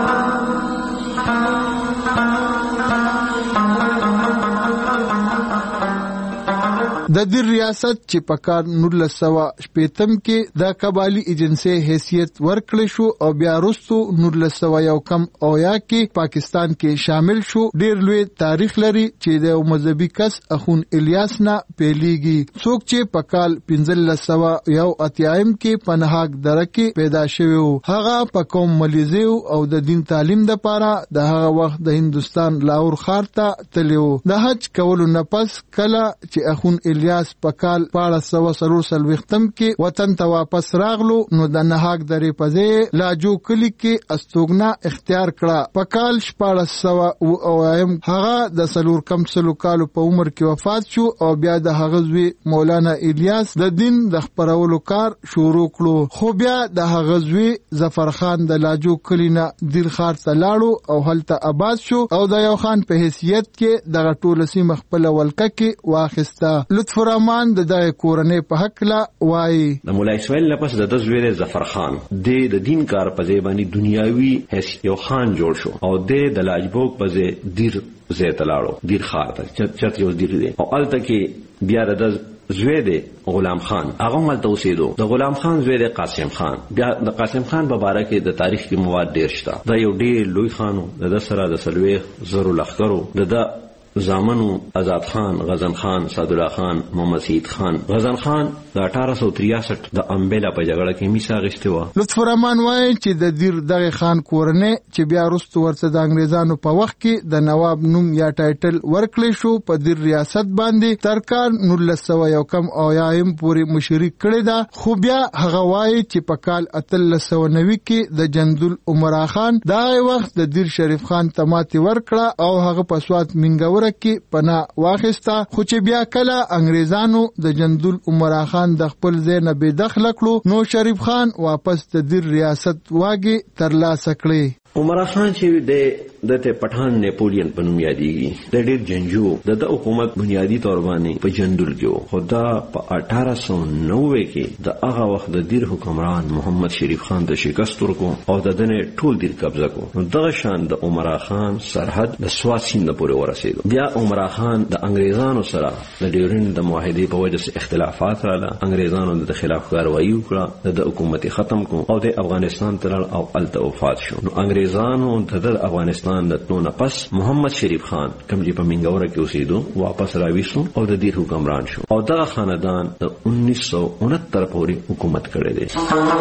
د دیر ریاست چې په کال نولس سوه شپېتم کې د قبایلي ایجنسۍ حیثیت ورکړی شو او بیا وروستو نولس سوه یو کم اویا کې پاکستان کې شامل شو. ډیر لوی تاریخ لري چې د یو مذهبي کس اخون الیاس نه پیلیږي څوک چې په کال پنځلس سوه یو اتیایم کې په نهاک دره کې پیدا شوی و. هغه په قوم ملیزي او د دین تعلیم دپاره د هغه وخت د هندوستان لاهور ښار ته تللی و. د حج کولو نه پس کله چې اخون الیاس په کال شپاړس سوه څلور څلوېښتم کې وطن ته واپس راغلو نو د نهاک درې په ځای لاجو کلي کې استوګنه اختیار کړه. په کال شپاړس سوه اویایم هغه د څلور کم سلو کالو په عمر کې وفات شو او بیا د هغه زوی مولانا الیاس د دین د خپرولو کار شروع کړو. خو بیا د هغه زوی ظفر خان د لاجو کلي نه دیر ښار ته لاړو او هلته آباد شو او د یو خان په حیثیت کې دغه ټوله سیمه خپله ولکه کې واخیسته. لطف الرحمن د دغه کورنۍ په هکله وایي د مولا اسماعیل نه پس د ده زوی ظفر خان دی د دین کار په ځای باندې دنیاوي یو خان جوړ شو او دی د لاجبوک په ځای دیر ځای ته لاړو دیر ښار ته چت یو دیر دی او هلته کې بیا د ده زوی دی غلام خان هغه هم هلته اوسېدو. د غلام خان زوی دی قاسم خان. بیا د قاسم خان په باره کې د تاریخ کې مواد ډېر شته. دا یو ډېر لوی خان و د ده سره د څلوېښت زرو لښکرو د ده زامنو آزاد خان غزن خان سعدالله خان محمد سعید خان. غزن خان د اٹھارہ سو تریاسٹھ د امبیلا په جګړه کې میسا غشته و. لطف الرحمن وایي چې د دیر دغه خان کورنۍ چې بیا وروسته ورته د انګریزانو په وخت کې د نواب نوم یا ټایټل ورکړی شو په دیر ریاست باندې تر کال نولس سوه یو کم اویایم پورې مشري کړې ده. خو بیا هغه وایي چې په کال اتلس سوه نوي کې د جندل عمرا خان دغه وخت د دیر شریف خان ته ماتې ورکړه او هغه په سوات منګور کې پناه واخیسته. خو چې بیا کله انګریزانو د جندل عمرا خان د خپل ځای نه بې دخله کړو نو شریف خان واپس د دیر ریاست واګې ترلاسه کړې. عمرا خان چې د دته پټان نیپولین په نوم یادېږي د ډېر جنجو د د حکومت بنیادی تور باندې په جندل کې خو دا په اٹھارہ سو نوے کې د هغه وخت د دیر حکمران محمد شریف خان د شکست ورکړو او د دنه ټول دیر قبضه کړو. نو دغه شان د عمرا خان سرحد د سوات سیند پورې ورسېدو. بیا عمرا خان د انګریزانو سره د ډیورند د معاهدې په وجه سره اختلافات رااله. انګریزانو د خلاف کاروایی وکړه د حکومت ختم کړو او د افغانستان تر او الته وفات شو. نو انګریزانو د افغانستان د تنو پس محمد شریف خان کوم چې په منګوره کې اوسېدو واپس راويسو او د دې حکمران شو او دغه خاندان د انیس سو انہتر پورې حکومت کړی دی.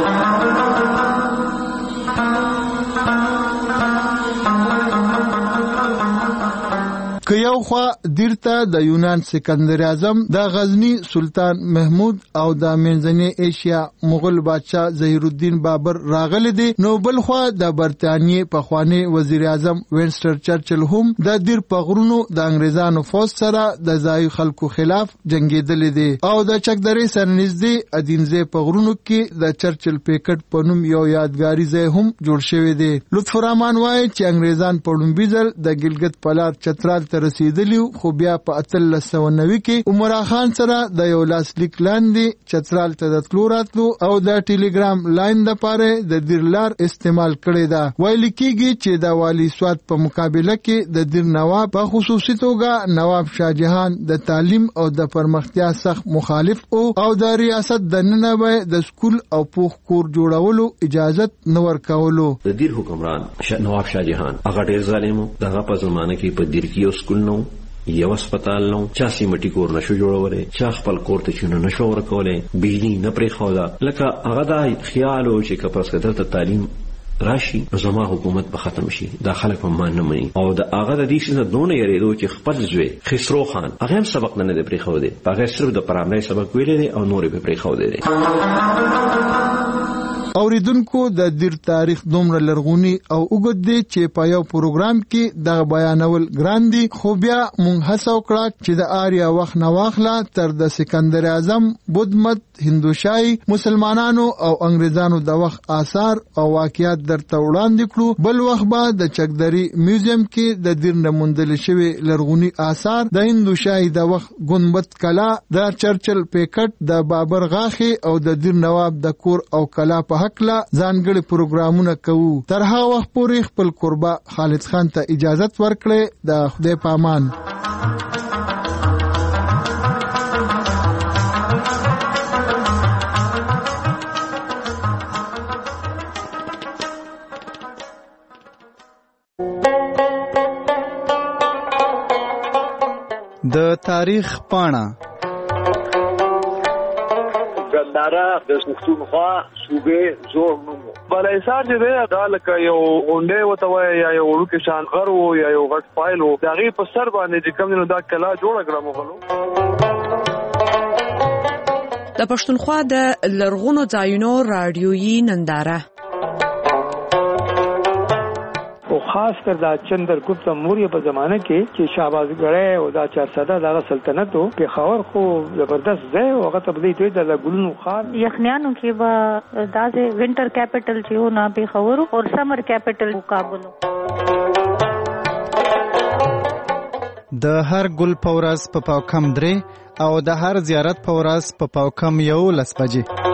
که یو خوا دیرته د یونان سکندر اعظم د غزنی سلطان محمود او د منځنۍ ایشیا مغل بادشاہ ظهیر الدین بابر راغلی دی نو بل خوا د برتانیې پخوانی وزیر اعظم وینسټن چرچل هم د دیر په غرونو د انګریزانو فوج سره د ځای خلکو خلاف جنگیدلی دی او د چکدرې سره نږدې ادینځای په غرونو کې د چرچل پیکټ په نوم یو یادګاري ځای هم جوړ شوی دی. لطف الرحمن وایي چې انګریزان په لومبي ځل د ګلګت پلار چترال رسیدلی خو بیا په اتلس سوه نوي کې عمرا خان سره د یو لاسلیک لاندې چترال ته د تلو راتلو او د ټیلیګرام لاین دپاره د دیر لار استعمال کړې ده. ویل کېږي چې د والي سوات په مقابله کې د دیر نواب په خصوصي توګه نواب شاه جهان د تعلیم او د پرمختیا سخت مخالف او د ریاست دننه به د سکول او پوخ کور جوړولو اجازت نه ورکولو. د دیر حکمران نواب شاه جهان هغه ډېر ظالم دغه په زمانه کې په دیر کې سکول نو یو هسپتال نو چا سیمټي کور نشو جوړولای چا خپل کور ته چونه نشو ورکولای بجلی نه پرې خودا لکه هغه دا خیال او چې کپرس کده ته تعلیم راشي زما حکومت به ختم شي دا خلک په مان نه مني او د هغه د دې څخه دونه یریدو چې خپل زوی خسرو خان هغه هم سبق نه دی پرې خو دی هغه صرف د پرامنۍ سبق ویلې دی او نور به پرې خو دی. اوریدونکو د دیر تاریخ دومره لرغونی او وګد دی چې په یو پروګرام کې د بیانول ګران دي خو بیا مونږ هڅه وکړه چې د آریا وخت نه واخله تر د سکندر اعظم بودمت هندوشاهي مسلمانانو او انګريزانو د وخت آثار او واقعیات درته وړاندې کړو. بل وخت به د چکدری میوزیم کې د دیر نه موندل شوی لرغونی آثار د هندوشاهي د وخت ګنبد کلا د چرچل پیکټ د بابر غاخي او د دیر نواب د کور او کلا په حقله ځانګړي پروګرامونه کوو. تر هغه وخت پورې خپل قربا خالد خان ته اجازت ورکړي. د خدای پامان. د تاریخ پاڼه ګنداره د پښتونخوا صوبې زوړ نوم بلایسار چې دی دا لکه یو غونډې وته وای یا یو ورکه شان غر وو یا یو غټ فایل وو دا غي په سر باندې چې کوم نو دا کلا جوړه کړم غلو. د پښتونخوا د لرغونو ځایونو رادیويي ننداره او خاص کر دا چندرګپت موریه په زمانه کې چې شهبازګړی او دا چارسده د سلطنت په خاور خو زبردست ځای او هغه تبدیل دی د ګلونو خار یخنیانو کې وا داسې وینټر کیپټل چې و نه په خاور او سمر کیپټل کابل. د هر ګل پورس په پاو کم درې او د هر زیارت پورس په پاو کم یو لس بجې